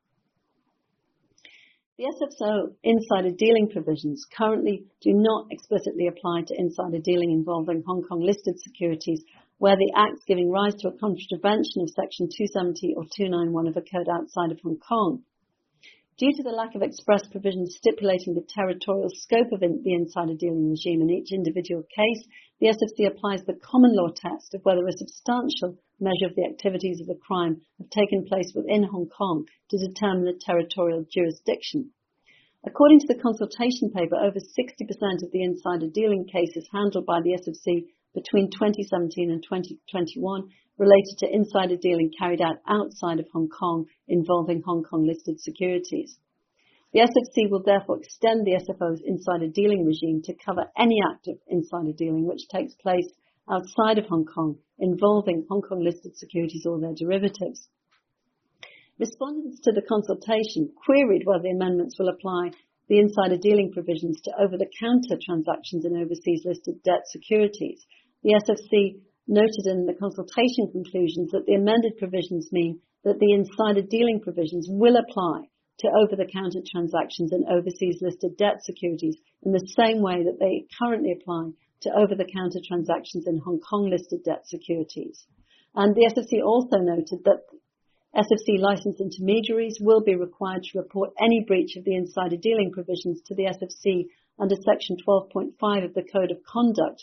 The SFO insider dealing provisions currently do not explicitly apply to insider dealing involving Hong Kong listed securities where the acts giving rise to a contravention of Section 270 or 291 have occurred outside of Hong Kong. Due to the lack of express provisions stipulating the territorial scope of the insider dealing regime in each individual case, the SFC applies the common law test of whether a substantial measure of the activities of the crime have taken place within Hong Kong to determine the territorial jurisdiction. According to the consultation paper, over 60% of the insider dealing cases handled by the SFC between 2017 and 2021 related to insider dealing carried out outside of Hong Kong involving Hong Kong listed securities. The SFC will therefore extend the SFO's insider dealing regime to cover any act of insider dealing which takes place outside of Hong Kong involving Hong Kong listed securities or their derivatives. Respondents to the consultation queried whether the amendments will apply the insider dealing provisions to over-the-counter transactions in overseas listed debt securities. The SFC noted in the consultation conclusions that the amended provisions mean that the insider dealing provisions will apply to over-the-counter transactions in overseas listed debt securities in the same way that they currently apply to over-the-counter transactions in Hong Kong listed debt securities. And the SFC also noted that SFC licensed intermediaries will be required to report any breach of the insider dealing provisions to the SFC under Section 12.5 of the Code of Conduct.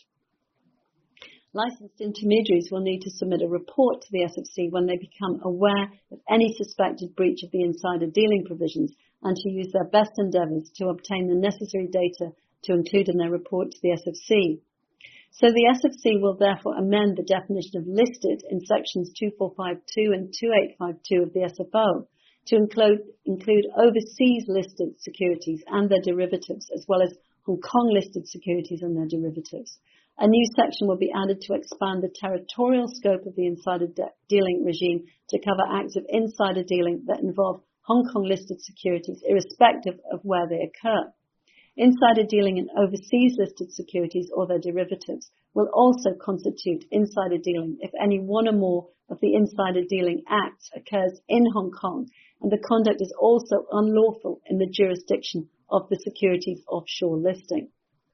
Licensed intermediaries will need to submit a report to the SFC when they become aware of any suspected breach of the insider dealing provisions and to use their best endeavours to obtain the necessary data to include in their report to the SFC. So the SFC will therefore amend the definition of listed in sections 2452 and 2852 of the SFO to include overseas listed securities and their derivatives, as well as Hong Kong listed securities and their derivatives. A new section will be added to expand the territorial scope of the insider dealing regime to cover acts of insider dealing that involve Hong Kong listed securities, irrespective of where they occur. Insider dealing in overseas listed securities or their derivatives will also constitute insider dealing if any one or more of the insider dealing acts occurs in Hong Kong and the conduct is also unlawful in the jurisdiction of the securities offshore listing.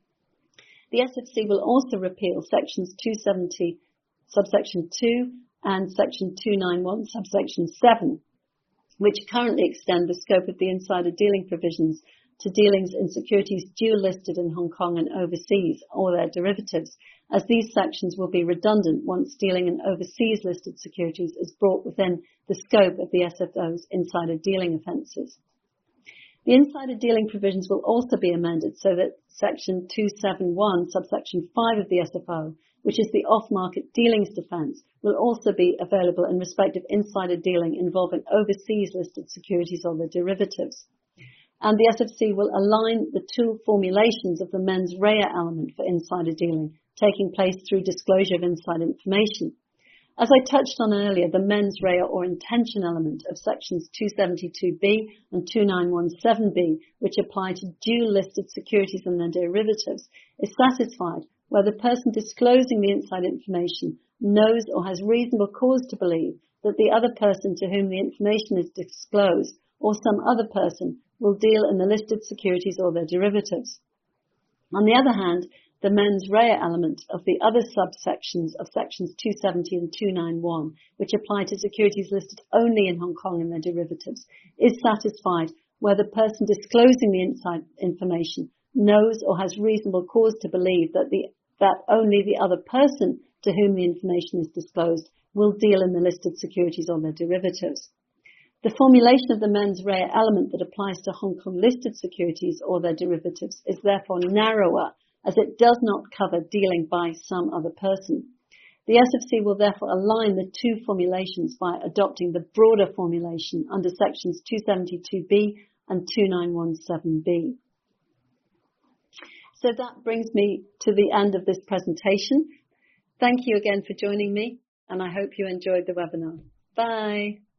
The SFC will also repeal sections 270 subsection 2 and section 291 subsection 7, which currently extend the scope of the insider dealing provisions to dealings in securities dual listed in Hong Kong and overseas or their derivatives, as these sections will be redundant once dealing in overseas listed securities is brought within the scope of the SFO's insider dealing offences. The insider dealing provisions will also be amended so that section 271 subsection 5 of the SFO, which is the off-market dealings defence, will also be available in respect of insider dealing involving overseas listed securities or their derivatives. And the SFC will align the two formulations of the mens rea element for insider dealing, taking place through disclosure of inside information. As I touched on earlier, the mens rea or intention element of sections 272B and 2917B, which apply to dual listed securities and their derivatives, is satisfied where the person disclosing the inside information knows or has reasonable cause to believe that the other person to whom the information is disclosed or some other person will deal in the listed securities or their derivatives. On the other hand, the mens rea element of the other subsections of sections 270 and 291, which apply to securities listed only in Hong Kong and their derivatives, is satisfied where the person disclosing the inside information knows or has reasonable cause to believe that only the other person to whom the information is disclosed will deal in the listed securities or their derivatives. The formulation of the mens rea element that applies to Hong Kong listed securities or their derivatives is therefore narrower, as it does not cover dealing by some other person. The SFC will therefore align the two formulations by adopting the broader formulation under sections 272B and 2917B. So that brings me to the end of this presentation. Thank you again for joining me, and I hope you enjoyed the webinar. Bye.